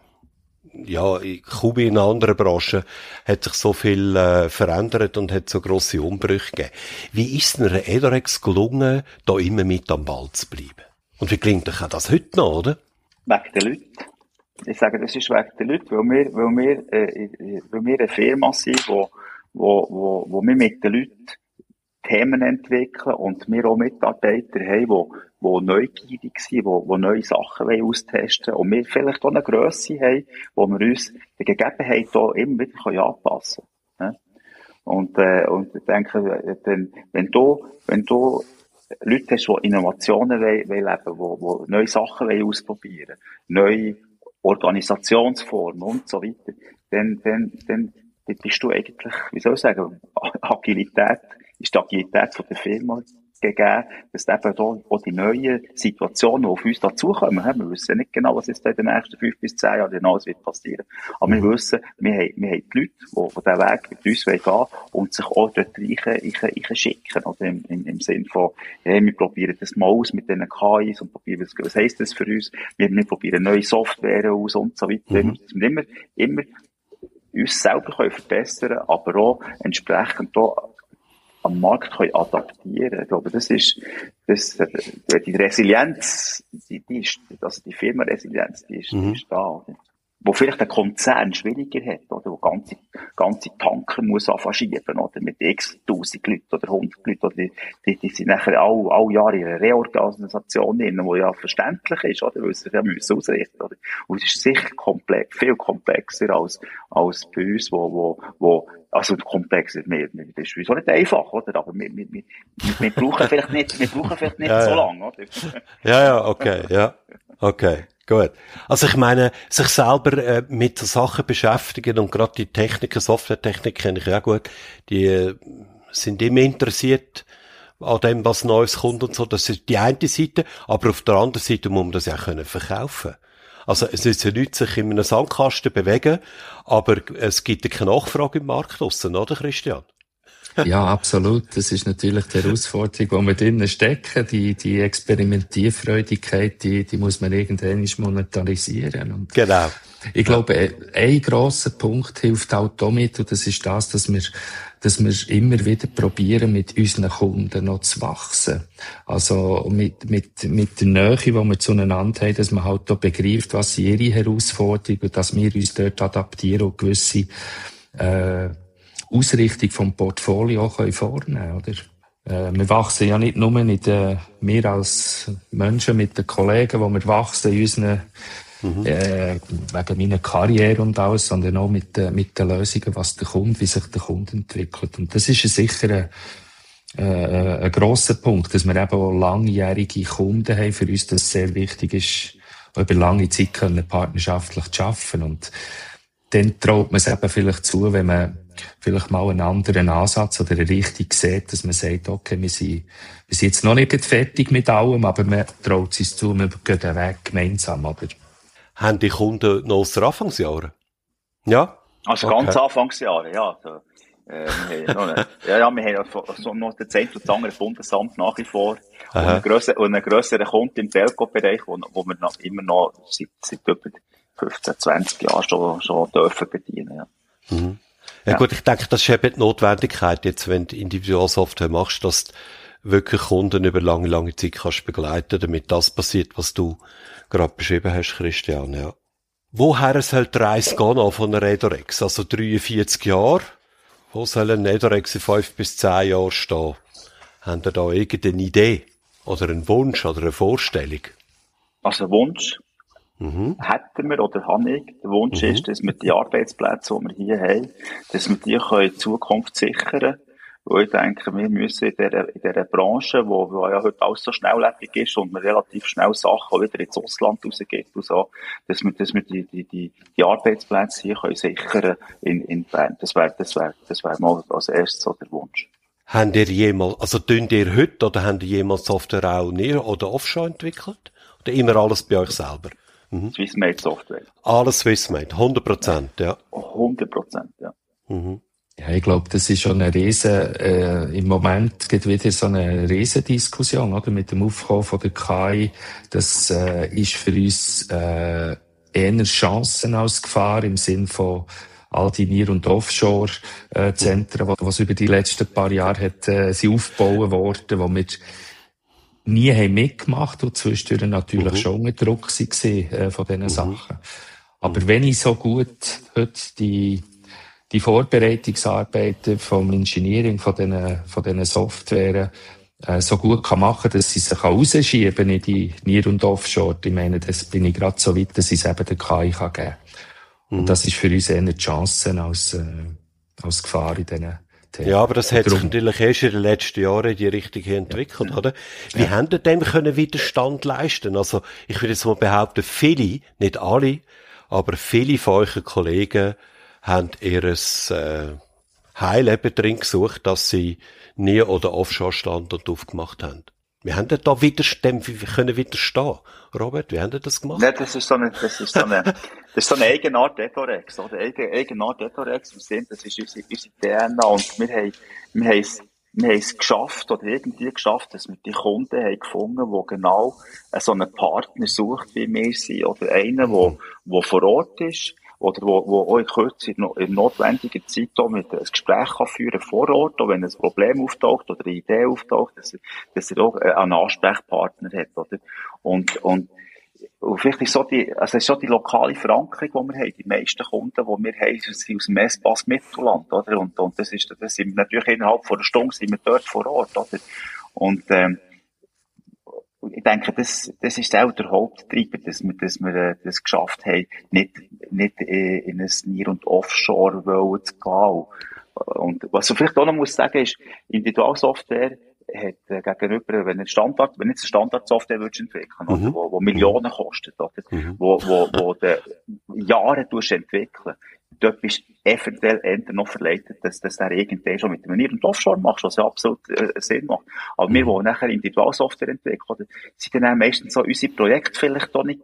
kaum in einer anderen Branche hat sich so viel verändert und hat so grosse Umbrüche gegeben. Wie ist es einer Edorex gelungen, da immer mit am Ball zu bleiben? Und wie klingt euch das heute noch, oder? Wegen den Leuten. Ich sage, das ist wegen den Leuten, weil wir eine Firma sind, wo wir mit den Leuten Themen entwickeln und wir auch Mitarbeiter haben, die neugierig sind, die neue Sachen austesten wollen und wir vielleicht auch eine Grösse haben, wo wir uns der Gegebenheit auch immer wieder anpassen können. Und ich denke, wenn du Leute hast, die Innovationen leben wollen, die neue Sachen ausprobieren wollen, neue Organisationsformen und so weiter, dann bist du eigentlich, wie soll ich sagen, ist die Agilität von der Firma gegeben, dass eben da auch die neuen Situationen, die auf uns dazukommen, wir wissen nicht genau, was jetzt in den nächsten 5 bis 10 Jahren genau wird passieren. Aber wir wissen, wir haben die Leute, die diesen Weg mit uns gehen und sich auch dort reinschicken, oder im Sinn von, hey, wir probieren das mal aus mit diesen KIs und probieren, was heisst das für uns? Wir probieren neue Software aus und so weiter. Dass wir immer uns selber können verbessern, aber auch entsprechend auch am Markt können adaptieren. Ich glaube, die Resilienz, die ist, also die Firmenresilienz, die ist da, oder? Wo vielleicht ein Konzern schwieriger hat, oder? Wo ganze Tanker muss anfangen schieben, oder? Mit x 1000 Leuten oder 100 Leuten, oder? Die sind nachher alle Jahre in einer Reorganisation drin, die ja verständlich ist, oder? Weil sie ja müssen ausrichten, oder? Und es ist sicher viel komplexer als bei uns, also komplex ist das ist sowieso nicht einfach, oder? Aber wir brauchen vielleicht nicht so lange, oder? Ja, okay, gut. Also ich meine, sich selber mit so Sachen beschäftigen und gerade die Techniken, Softwaretechnik kenne ich ja gut, die sind immer interessiert an dem, was Neues kommt und so. Das ist die eine Seite, aber auf der anderen Seite muss man das ja können verkaufen. Also es ist ja nichts, sich in einem Sandkasten bewegen, aber es gibt ja keine Nachfrage im Markt draussen, oder Christian? Ja, absolut. Das ist natürlich die Herausforderung, wo wir drinnen stecken. Die Experimentierfreudigkeit, die muss man irgendwann monetarisieren. Und genau. Ich glaube, ein grosser Punkt hilft halt damit, und das ist das, dass wir immer wieder probieren, mit unseren Kunden noch zu wachsen. Also, mit der Nähe, die wir zueinander haben, dass man halt auch begreift, was sind ihre Herausforderungen, und dass wir uns dort adaptieren und gewisse, Ausrichtung vom Portfolio können vornehmen, oder? Wir wachsen ja nicht nur wir als Menschen mit den Kollegen, wo wir wachsen in unseren, wegen meiner Karriere und alles, sondern auch mit den Lösungen, wie sich der Kunde entwickelt. Und das ist sicher ein grosser Punkt, dass wir eben auch langjährige Kunden haben. Für uns das sehr wichtig ist, über lange Zeit partnerschaftlich zu arbeiten. Und dann traut man es eben vielleicht zu, wenn man vielleicht mal einen anderen Ansatz oder eine Richtung sieht, dass man sagt, okay, wir sind jetzt noch nicht fertig mit allem, aber man traut es uns zu, wir gehen den Weg gemeinsam, oder? Haben die Kunden noch aus den Anfangsjahren? Ja? Also okay. Ganz Anfangsjahre, ja. Also, wir haben noch den Zentrum und das andere Bundesamt nach wie vor. Und einen grösseren Kunden im Telco-Bereich, wo wir immer noch seit über 15, 20 Jahren schon dürfen bedienen, ja. Mhm. Ja gut, ich denke, das ist eben die Notwendigkeit, jetzt, wenn du Individualsoftware machst, dass du wirklich Kunden über lange Zeit kannst begleiten, damit das passiert, was du gerade beschrieben hast, Christian, ja. Woher soll die Reise gehen noch von einer Redorex? Also 43 Jahre. Wo soll ein Redorex in 5 bis 10 Jahren stehen? Haben ihr da irgendeine Idee? Oder einen Wunsch oder eine Vorstellung? Also Wunsch hätten wir oder habe ich. Der Wunsch ist, dass wir die Arbeitsplätze, die wir hier haben, dass wir die in Zukunft sichern können. Weil ich denke, wir müssen in dieser Branche, wo ja heute alles so schnelllebig ist und man relativ schnell Sachen wieder ins Ausland rausgeht und so, dass wir die Arbeitsplätze hier können sichern in Bern. Das wäre mal als erstes so der Wunsch. Habt ihr jemals, also tun ihr heute oder habt ihr jemals Software auch near oder offshore entwickelt? Oder immer alles bei euch selber? Swissmade Software. Alles Swissmade, 100%, ja. 100%, ja. Ja, ich glaube, das ist schon im Moment geht wieder so eine Riesendiskussion, oder? Mit dem Aufkommen von der KI. Das, ist für uns, eher Chancen als Gefahr im Sinn von all die Near- und Offshore-Zentren, die über die letzten paar Jahre sind aufgebaut worden, wo wir nie haben mitgemacht und zwischendurch natürlich schon unter Druck waren, von diesen Sachen. Aber wenn ich so gut heute die Vorbereitungsarbeiten vom Engineering von diesen Software so gut kann machen, dass sie sich rausschieben in die Near- und Offshore. Ich meine, das bin ich gerade so weit, dass ich es eben der KI geben kann. Und das ist für uns eher die Chance als Gefahr in diesen Themen. Ja, aber das hat sich natürlich erst in den letzten Jahren in die Richtung entwickelt, oder? Wie haben ihr dem können Widerstand leisten? Also, ich würde jetzt mal behaupten, viele, nicht alle, aber viele von euren Kollegen haben ihres Heilleben drin gesucht, dass sie nie oder Offshore-Standort aufgemacht haben. Wir haben da dem können widerstehen. Robert, wie haben Sie das gemacht? Ja, das ist so eine Eigenart Etorex, oder? Eigenart Etorex im Sinn, das ist unsere DNA und wir haben es geschafft, oder irgendwie geschafft, dass wir die Kunden haben gefunden, die genau so einen Partner sucht, wie wir sind, oder einen, der vor Ort ist, oder wo auch in Kürze in notwendiger Zeit auch mit ein Gespräch kann führen vor Ort, auch wenn ein Problem auftaucht oder eine Idee auftaucht, dass er auch einen Ansprechpartner hat, oder? Und vielleicht ist es ist so die lokale Verankerung, die wir haben. Die meisten Kunden, die wir haben, sind aus dem Espace Mittelland, oder? Und das sind wir natürlich innerhalb von einer Stunde sind wir dort vor Ort, oder? Und, ich denke, das ist auch der Haupttreiber, dass wir das geschafft haben, nicht in ein Near- und Offshore zu gehen. Und was ich vielleicht auch noch muss sagen ist, Individualsoftware hat gegenüber, wenn jetzt eine Standardsoftware würdest entwickeln, oder, wo Millionen kostet, oder, wo du Jahre entwickeln, dort bist du eventuell eher noch verleitet, dass der irgendwann schon mit dem Near- und Offshore machst, was ja absolut Sinn macht. Aber wir, die nachher Individualsoftware entwickeln, oder, sind dann auch meistens so unsere Projekte vielleicht auch nicht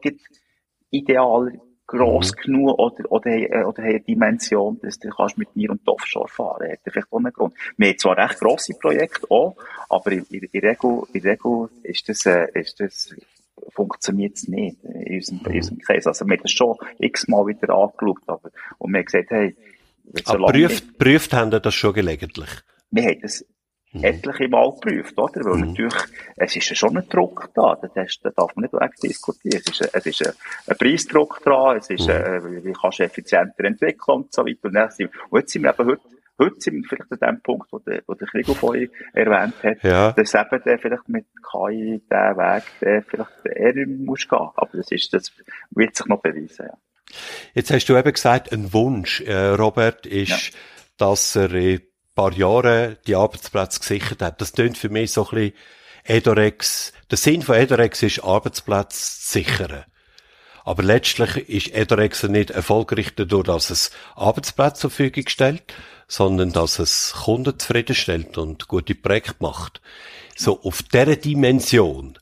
ideal gross genug oder haben eine Dimension, dass du kannst mit Near- und Offshore fahren. Hat vielleicht auch einen Grund. Wir haben zwar recht grosse Projekte auch, aber in Regel ist das funktioniert es nicht in unserem Case. Also wir haben das schon x-mal wieder angeschaut, und wir haben gesagt, hey, aber prüft haben wir das schon gelegentlich? Wir haben das etliche Mal geprüft, oder? Weil natürlich, es ist ja schon ein Druck da, da darf man nicht wegdiskutieren. Es ist ein Preisdruck dran, es ist, wie kannst du effizienter entwickeln und so weiter. Und jetzt sind wir eben heute sind wir vielleicht an dem Punkt, wo der Krigo vorhin erwähnt hat, dass eben der vielleicht mit KI den Weg, vielleicht eher muss gehen. Aber das wird sich noch beweisen, ja. Jetzt hast du eben gesagt, ein Wunsch, Robert, ist, dass er in ein paar Jahren die Arbeitsplätze gesichert hat. Das klingt für mich so ein bisschen Edorex. Der Sinn von Edorex ist, Arbeitsplätze zu sichern. Aber letztlich ist Edorex nicht erfolgreich dadurch, dass es Arbeitsplätze zur Verfügung stellt, sondern dass es Kunden zufriedenstellt und gute Projekte macht. So, auf dieser Dimension,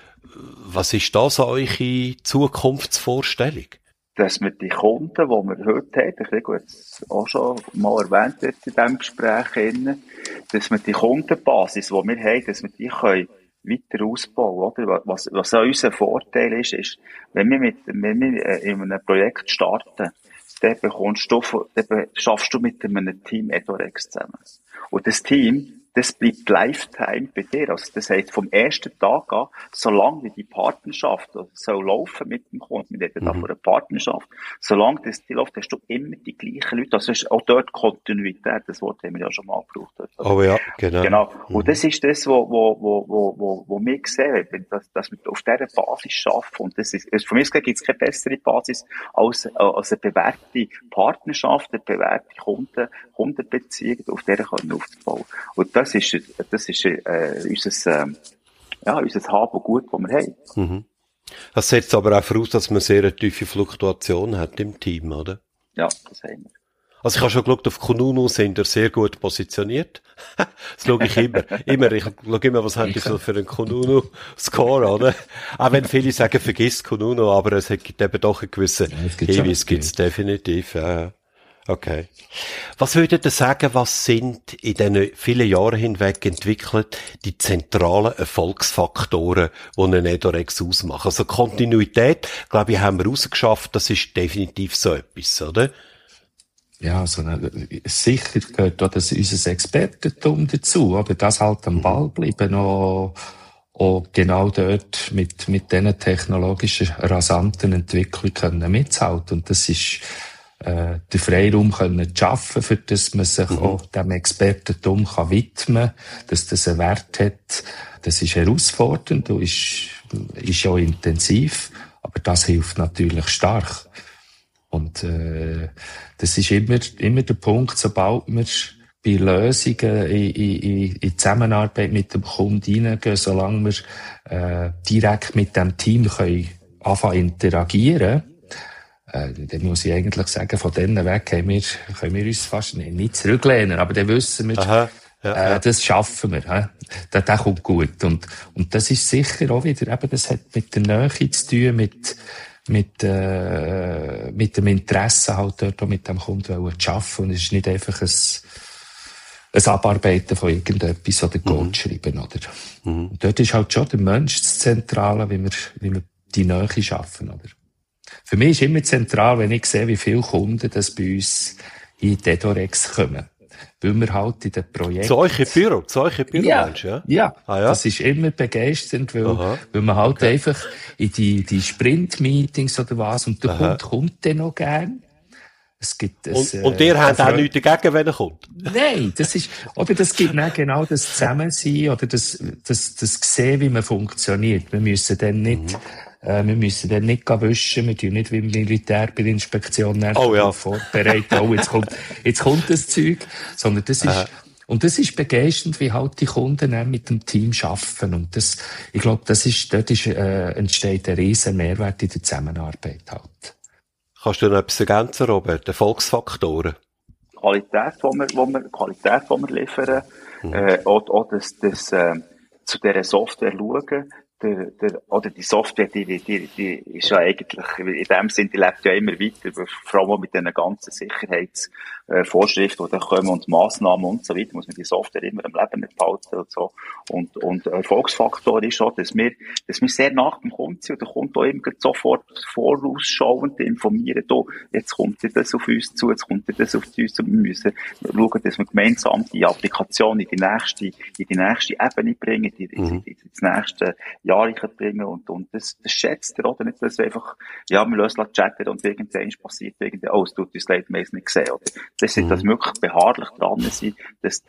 was ist das eure Zukunftsvorstellung? Dass wir die Kunden, die wir heute haben, ich habe es auch schon mal erwähnt jetzt in diesem Gespräch, dass wir die Kundenbasis, die wir haben, dass wir die können weiter ausbauen, oder? Was auch unser Vorteil ist, wenn wir in einem Projekt starten, dann schaffst du mit einem Team Edorex zusammen. Und das Team, das bleibt Lifetime bei dir. Also das heisst, vom ersten Tag an, solange wie die Partnerschaft soll laufen mit dem Kunden, wir reden da von einer Partnerschaft, solange das die läuft, hast du immer die gleichen Leute. Also ist auch dort Kontinuität, das Wort haben wir ja schon mal gebraucht. Also, oh ja, genau. Und das ist das, wo wir sehen, dass wir auf dieser Basis arbeiten. Und das ist, von mir gibt es keine bessere Basis als eine bewährte Partnerschaft, eine bewährte Kundenbeziehung, auf der können aufzubauen. Und das ist unser Hab und Gut, das wir haben. Mhm. Das setzt aber auch voraus, dass man sehr eine tiefe Fluktuation hat im Team, oder? Ja, das haben wir. Also ich habe schon geschaut, auf Kununu sind wir sehr gut positioniert. Das schaue ich immer. Ich schaue immer, was haben die so für einen Kununu-Score, oder? Auch wenn viele sagen, vergiss Kununu, aber es gibt eben doch einen gewissen Hinweis, gibt's definitiv, ja. Okay. Was würdet ihr sagen, was sind in den vielen Jahren hinweg entwickelt die zentralen Erfolgsfaktoren, die einen Edorex ausmachen? Also Kontinuität, glaube ich, haben wir rausgeschafft, das ist definitiv so etwas, oder? Ja, sicher gehört auch unser Expertentum dazu, oder? Das halt am Ball bleiben, auch genau dort mit diesen technologischen rasanten Entwicklungen können mitzuhalten. Und das ist den Freiraum können schaffen, für das man sich auch dem Expertentum kann widmen, dass das einen Wert hat. Das ist herausfordernd und ist auch intensiv, aber das hilft natürlich stark. Und das ist immer der Punkt, sobald wir bei Lösungen in Zusammenarbeit mit dem Kunden reingehen, solange wir direkt mit dem Team können anfangen interagieren, dann muss ich eigentlich sagen, von denen weg können wir uns fast nicht zurücklehnen, aber dann wissen wir, das schaffen wir, der kommt gut. Und das ist sicher auch wieder, eben, das hat mit der Nähe zu tun, mit dem Interesse halt dort auch mit dem Kunden zu arbeiten. Und es ist nicht einfach ein Abarbeiten von irgendetwas oder Code schreiben, oder? Und dort ist halt schon der Mensch das Zentrale, wie wir die Nähe schaffen, oder? Für mich ist immer zentral, wenn ich sehe, wie viele Kunden das bei uns in Dedorex kommen. Weil wir halt in den Projekten... Zu euch im Büro, ja, meinst du, ja? Ja, das ist immer begeisternd, weil man halt einfach in die Sprint-Meetings oder was, und der Kunde kommt dann noch gern. Es gibt und ihr habt auch nichts dagegen, wenn er kommt? Nein, das gibt dann genau das Zusammensein oder das sehen, wie man funktioniert. Wir müssen dann nicht wischen, wir tun nicht wie im Militär bei der Inspektion vorbereiten, jetzt kommt das Zeug, sondern das ist, und das ist begeisternd, wie halt die Kunden dann mit dem Team arbeiten. Und ich glaube, dort entsteht ein riesen Mehrwert in der Zusammenarbeit halt. Kannst du noch etwas ergänzen, Robert? Erfolgsfaktoren? Qualität, die wir liefern, auch das zu dieser Software schauen. Oder die Software, die ist ja eigentlich, in dem Sinn, die lebt ja immer weiter, vor allem mit den ganzen Sicherheitsvorschriften, die da kommen und Massnahmen und so weiter, muss man die Software immer am Leben behalten und so. Und Erfolgsfaktor ist auch, dass wir sehr nach dem Kunden sind und der Kunde auch immer sofort vorausschauend informieren, jetzt kommt das auf uns zu, jetzt kommt das auf uns zu, wir müssen schauen, dass wir gemeinsam die Applikation in die nächste Ebene bringen, ins nächste Jahre bringen und das schätzt er, oder? Nicht, dass einfach, wir lösen chatten und irgendwann passiert es tut uns leid, wir haben es nicht gesehen, oder? Das sind, dass wirklich beharrlich dran sind, dass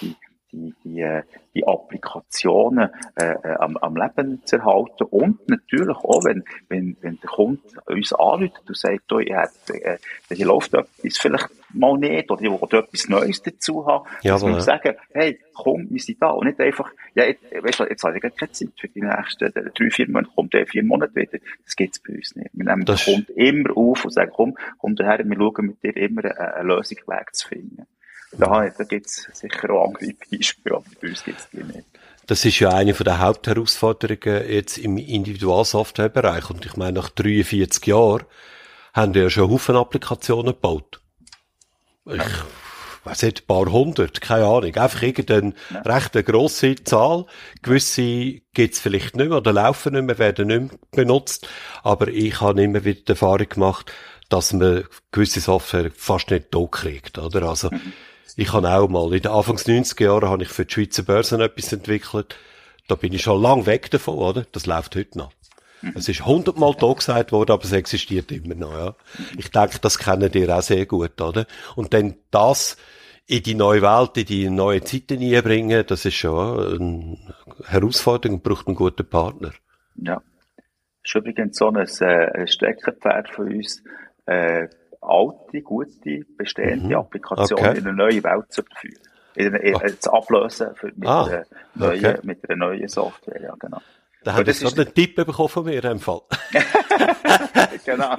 die Applikationen am Leben zu erhalten und natürlich auch, wenn der Kunde uns anruft und sagt, hier läuft etwas vielleicht mal nicht oder ich will etwas Neues dazu haben, dass wir sagen, hey, komm, wir sind da und nicht einfach, jetzt habe ich keine Zeit für die nächsten 3-4 Monate, kommt 4 Monate wieder, das gibt's bei uns nicht. Wir nehmen den Kunden immer auf und sagen, komm daher, wir schauen mit dir immer einen Lösungsweg zu finden. Da gibt's sicher auch andere Beispiele, aber bei uns gibt's die nicht. Das ist ja eine der Hauptherausforderungen jetzt im Individualsoftwarebereich. Und ich meine, nach 43 Jahren haben wir ja schon Haufen Applikationen gebaut. Ich weiss nicht, ein paar hundert, keine Ahnung. Einfach irgendeine recht grosse Zahl. Gewisse gibt's vielleicht nicht mehr oder laufen nicht mehr, werden nicht mehr benutzt. Aber ich habe immer wieder die Erfahrung gemacht, dass man gewisse Software fast nicht tot kriegt, oder? Also, ich habe auch mal, in den Anfangs 90er Jahren habe ich für die Schweizer Börsen etwas entwickelt. Da bin ich schon lang weg davon, oder? Das läuft heute noch. Es ist 100-mal da gesagt worden, aber es existiert immer noch, ja. Ich denke, das kennen ihr auch sehr gut, oder? Und dann das in die neue Welt, in die neue Zeiten einbringen, das ist schon eine Herausforderung und braucht einen guten Partner. Ja. Das ist übrigens so ein Steckenpferd von uns, alte, gute, bestehende Applikationen in eine neue Welt zu überführen. Zu ablösen mit einer neuen Software, ja, genau. Da haben wir gerade einen Tipp bekommen von mir, in dem Fall. Genau.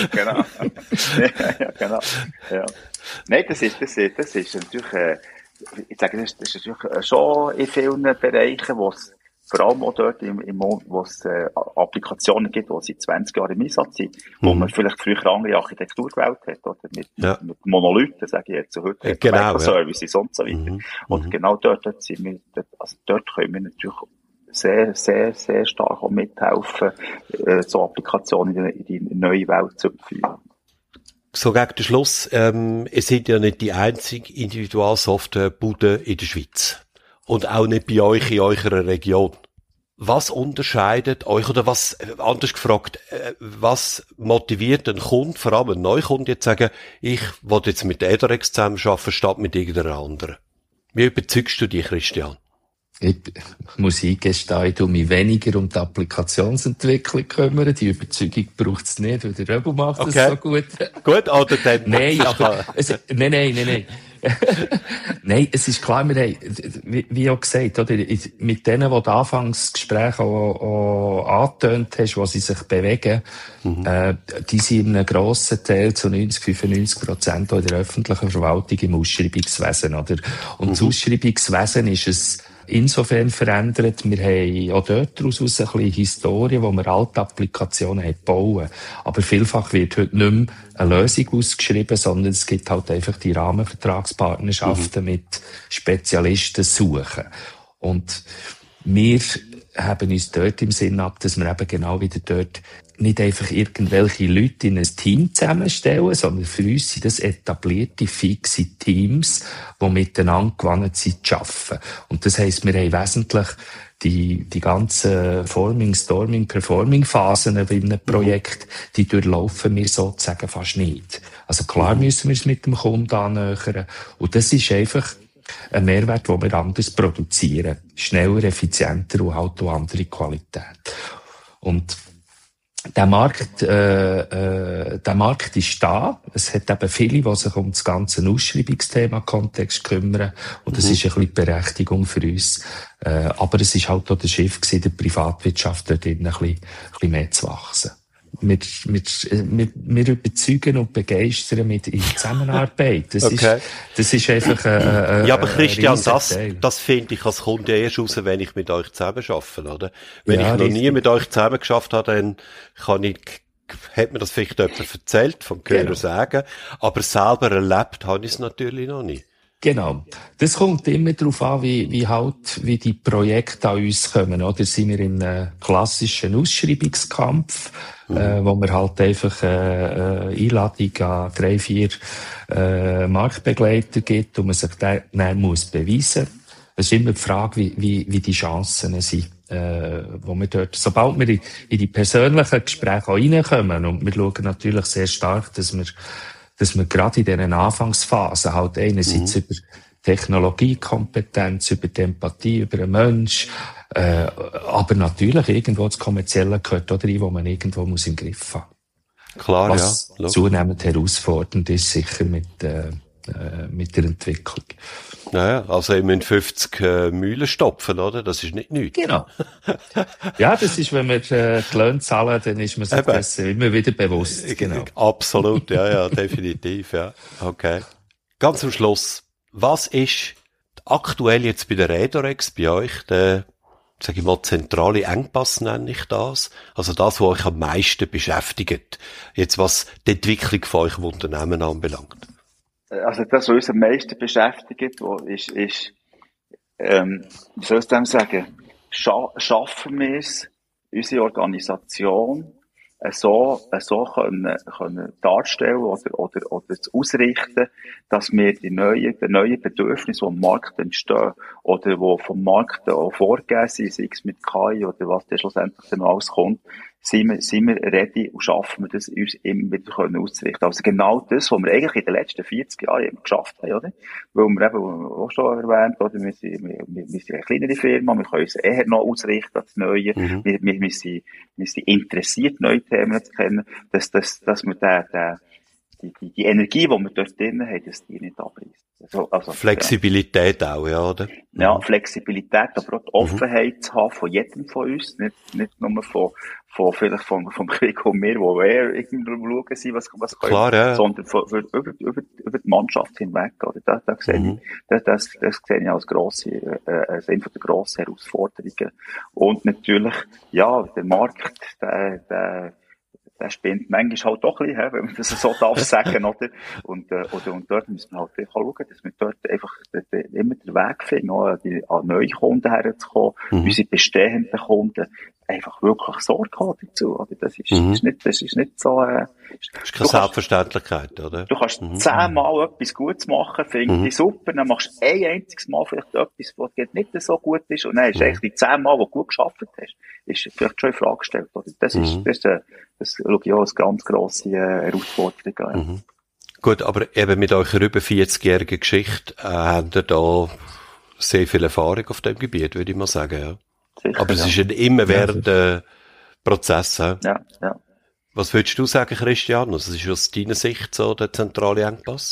Ja. Nein, das ist natürlich, ich sage, das ist natürlich schon in vielen Bereichen, wo es vor allem auch dort, wo es Applikationen gibt, die seit 20 Jahren im Einsatz sind, wo man vielleicht früher andere Architektur gewählt hat, oder mit Monolithen, sage ich jetzt, so heute Microservices und so weiter. Und genau dort können wir natürlich sehr, sehr, sehr stark auch mithelfen, so Applikationen in die neue Welt zu überführen. So gegen den Schluss, ihr seid ja nicht die einzige Individualsoftwarebude in der Schweiz. Und auch nicht bei euch in eurer Region. Was unterscheidet euch, oder was, anders gefragt, was motiviert einen Kunden, vor allem einen Neukunden, jetzt sagen, ich will jetzt mit Edorex zusammenarbeiten, statt mit irgendeiner anderen? Wie überzeugst du dich, Christian? Ich muss eingestehen, ich tue mich weniger um die Applikationsentwicklung kümmern. Die Überzeugung braucht es nicht, weil der Röbel macht das so gut. Gut, oder dann? Nein, aber, nein. Nein, es ist klar, wir haben, wie auch gesagt, oder, mit denen, die du anfangs das Gespräch auch angetönt hast, wo sie sich bewegen, die sind in einem grossen Teil zu 95% in der öffentlichen Verwaltung im Ausschreibungswesen, oder? Und das Ausschreibungswesen ist es insofern verändert. Wir haben auch dort daraus ein bisschen Historie, wo wir alte Applikationen haben bauen. Aber vielfach wird heute nicht mehr eine Lösung ausgeschrieben, sondern es gibt halt einfach die Rahmenvertragspartnerschaften mit Spezialisten suchen. Und wir haben uns dort im Sinn ab, dass wir eben genau wieder dort nicht einfach irgendwelche Leute in ein Team zusammenstellen, sondern für uns sind das etablierte, fixe Teams, die miteinander gewohnt sind zu arbeiten. Und das heisst, wir haben wesentlich die ganzen Forming, Storming, Performing-Phasen in einem Projekt, die durchlaufen wir sozusagen fast nicht. Also klar müssen wir es mit dem Kunden annähern. Und das ist einfach ein Mehrwert, den wir anders produzieren. Schneller, effizienter und halt auch andere Qualität. Und der Markt ist da. Es hat eben viele, die sich um das ganze Ausschreibungsthema-Kontext kümmern. Und das ist ein bisschen die Berechtigung für uns. Aber es ist halt auch der Schiff gewesen, der Privatwirtschaft dort ein bisschen mehr zu wachsen. Wir überzeugen und begeistern mit in Zusammenarbeit. Das ist einfach ja, aber Christian, das finde ich als Kunde erst raus, wenn ich mit euch zusammen arbeite, oder? Wenn ich noch nie mit euch zusammen geschafft habe, dann hat mir das vielleicht jemand erzählt, vom Hörer sagen, aber selber erlebt habe ich es natürlich noch nicht. Genau. Das kommt immer darauf an, wie die Projekte an uns kommen, oder? Sind wir in einem klassischen Ausschreibungskampf, wo wir halt einfach, Einladung an 3-4, Marktbegleiter gibt und man sich dann muss beweisen. Es ist immer die Frage, wie die Chancen sind, wo wir dort, sobald wir in die persönlichen Gespräche auch reinkommen, und wir schauen natürlich sehr stark, dass wir gerade in diesen Anfangsphasen halt einerseits über Technologiekompetenz, über die Empathie, über den Mensch, aber natürlich irgendwo das Kommerzielle gehört auch rein, wo man irgendwo muss im Griff haben. Klar, was ja. Zunehmend herausfordernd ist, sicher mit der Entwicklung. Naja, also ich muss 50 Mühlen stopfen, oder? Das ist nicht nichts. Genau. Ja, das ist, wenn wir die Löhne zahlen, dann ist man sich dessen immer wieder bewusst. Genau. Absolut, ja, definitiv, ja. Okay. Ganz am Schluss, was ist aktuell jetzt bei der Redorex, bei euch, der, sag ich mal, zentrale Engpass nenne ich das? Also das, was euch am meisten beschäftigt, jetzt was die Entwicklung von eurem Unternehmen anbelangt? Also das, was uns am meisten beschäftigt, ist wie soll ich dem sagen, schaffen wir es, unsere Organisation so können darstellen oder ausrichten, dass wir die neuen Bedürfnisse, die am Markt entstehen, oder die vom Markt auch vorgegeben sind, sei es mit KI oder was da schlussendlich dann alles kommt, sind wir ready und schaffen wir das, uns immer wieder auszurichten. Also genau das, was wir eigentlich in den letzten 40 Jahren immer geschafft haben, oder? Weil wir eben auch schon erwähnt, oder? Wir sind eine kleinere Firma, wir können uns eher noch ausrichten an das Neue. Wir sind interessiert, neue Themen zu kennen, dass wir die Energie, die wir dort drin haben, dass die nicht abreißt. Also Flexibilität auch, ja, oder? Ja, Flexibilität, aber auch die Offenheit zu haben von jedem von uns, nicht nur vielleicht vom Krieg und mir, wo wir irgendwie schauen sind, was klar, können, ja. sondern über die Mannschaft hinweg, oder? Das sehe ich als grosse, eine der grossen Herausforderungen. Und natürlich, ja, der Markt, der spinnt manchmal halt doch ein bisschen, wenn man das so darf sagen, oder? Und dort müssen wir halt einfach schauen, dass wir dort einfach immer den Weg finden, an neue Kunden herzukommen, unsere bestehenden Kunden einfach wirklich Sorge haben dazu, oder? Das ist nicht so, das ist keine Selbstverständlichkeit, oder? Du kannst 10-mal etwas Gutes machen, finde ich super, dann machst du ein einziges Mal vielleicht etwas, was nicht so gut ist, und dann ist eigentlich die 10-mal, die du gut geschafft hast, ist vielleicht schon in Frage gestellt, oder? Das schaue ich auch als ganz grosse Herausforderung an. Ja. Gut, aber eben mit eurer über 40-jährigen Geschichte habt ihr da sehr viel Erfahrung auf dem Gebiet, würde ich mal sagen, ja. Sicher, aber es ist ein immerwährender Prozess. Ja. Ja. Was würdest du sagen, Christian? Was ist aus deiner Sicht so der zentrale Engpass?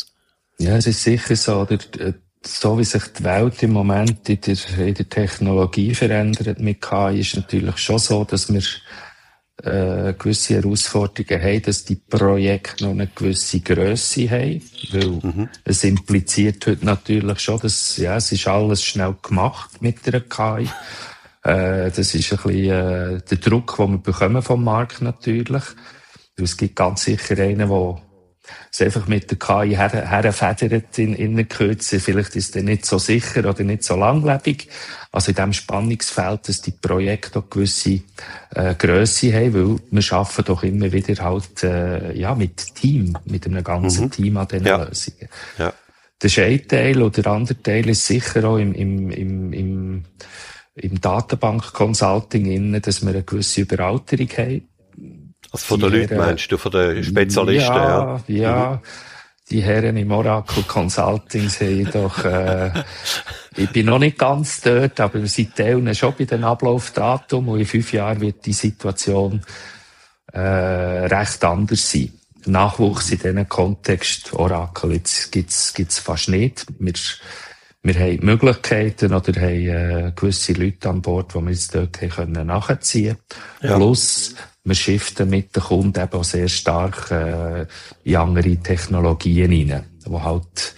Ja, es ist sicher so, so wie sich die Welt im Moment in der Technologie verändert mit KI, ist natürlich schon so, dass wir gewisse Herausforderungen haben, dass die Projekte noch eine gewisse Grösse haben, weil es impliziert heute natürlich schon, dass es ist alles schnell gemacht mit der KI. Das ist ein bisschen der Druck, den wir bekommen vom Markt natürlich. Weil es gibt ganz sicher einen, der es einfach mit der KI herfedert in der Kürze. Vielleicht ist er nicht so sicher oder nicht so langlebig. Also in diesem Spannungsfeld, dass die Projekte auch gewisse Grösse haben, weil wir arbeiten doch immer wieder halt mit einem ganzen Team an diesen Lösungen. Ja. Das ist ein Teil, und der andere Teil ist sicher auch im Datenbank-Consulting, dass wir eine gewisse Überalterung haben. Also von den Leuten meinst du, von den Spezialisten? Ja. Die Herren im Oracle Consulting haben doch, ich bin noch nicht ganz dort, aber sie teilen schon bei den Ablaufdatum, und in 5 Jahren wird die Situation recht anders sein. Nachwuchs in diesem Kontext Oracle jetzt gibt's fast nicht. Wir haben Möglichkeiten oder haben gewisse Leute an Bord, die wir jetzt dort können nachziehen können. Ja. Plus, wir shiften mit den Kunden eben auch sehr stark in andere Technologien rein, die halt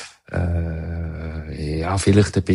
vielleicht ein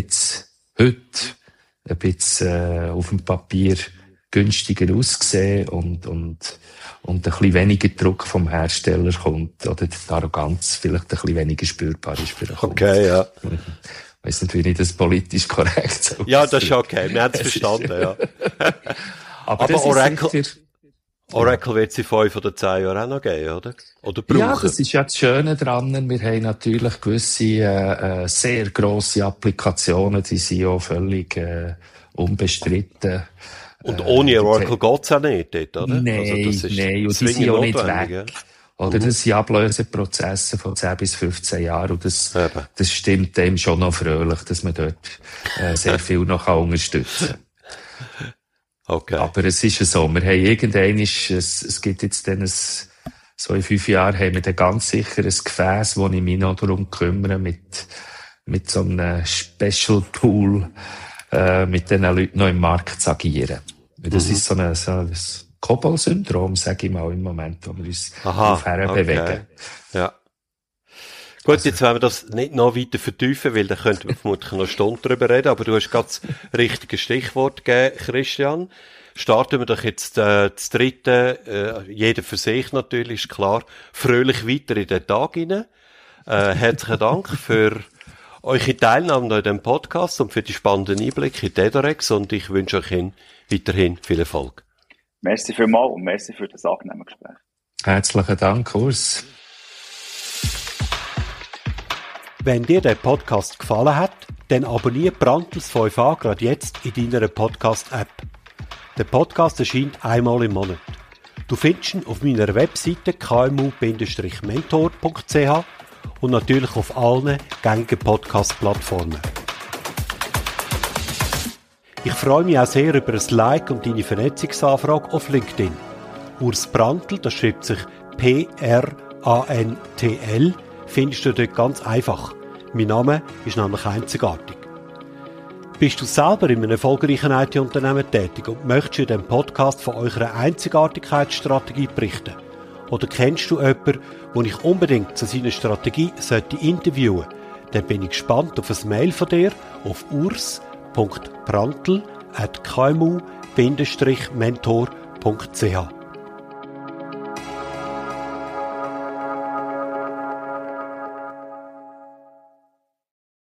bisschen auf dem Papier günstiger aussehen und ein bisschen weniger Druck vom Hersteller kommt, oder die Arroganz vielleicht ein bisschen weniger spürbar ist für den Kunden. Okay, ja. Ich weiss nicht, wie ich das politisch korrekt so ja, das ist okay. Wir haben es verstanden, ja. Aber Oracle wird es in 5 oder 10 Jahren auch noch geben, oder? Oder brauchen? Ja, das ist ja das Schöne dran. Wir haben natürlich gewisse, sehr grosse Applikationen, die sind auch völlig, unbestritten. Und ohne Oracle geht's auch nicht, dort, oder? Nein, also und die sind auch nicht weg. Ja? Oder das sind Ablöseprozesse von 10 bis 15 Jahren, und das stimmt dem schon noch fröhlich, dass man dort, sehr viel noch unterstützen kann. Okay. Aber es ist ja so, wir haben es gibt jetzt dann so in 5 Jahren haben wir dann ganz sicher ein Gefäß, wo ich mich noch darum kümmere, mit so einem Special Tool, mit den Leuten noch im Markt zu agieren. Das ist so ein Kobol-Syndrom, sage ich mal, im Moment, wo wir uns aufher bewegen. Ja. Gut, jetzt wollen wir das nicht noch weiter vertiefen, weil da könnten wir vermutlich noch eine Stunde drüber reden, aber du hast gerade das richtige Stichwort gegeben, Christian. Starten wir doch jetzt das dritte, jeder für sich natürlich, ist klar, fröhlich weiter in den Tag hinein. Herzlichen Dank für eure Teilnahme an diesem Podcast und für die spannenden Einblicke in Dedorex, und ich wünsche euch weiterhin viel Erfolg. Merci vielmals und merci für das angenehme Gespräch. Herzlichen Dank, Urs. Wenn dir der Podcast gefallen hat, dann abonniere Brandtels 5a gerade jetzt in deiner Podcast-App. Der Podcast erscheint einmal im Monat. Du findest ihn auf meiner Webseite kmu-mentor.ch und natürlich auf allen gängigen Podcast-Plattformen. Ich freue mich auch sehr über ein Like und deine Vernetzungsanfrage auf LinkedIn. Urs Brandtl, das schreibt sich P-R-A-N-T-L, findest du dort ganz einfach. Mein Name ist nämlich einzigartig. Bist du selber in einem erfolgreichen IT-Unternehmen tätig und möchtest in diesem Podcast von eurer Einzigartigkeitsstrategie berichten? Oder kennst du jemanden, den ich unbedingt zu seiner Strategie interviewen sollte? Dann bin ich gespannt auf ein Mail von dir auf urs.brandtl@kmu-mentor.ch.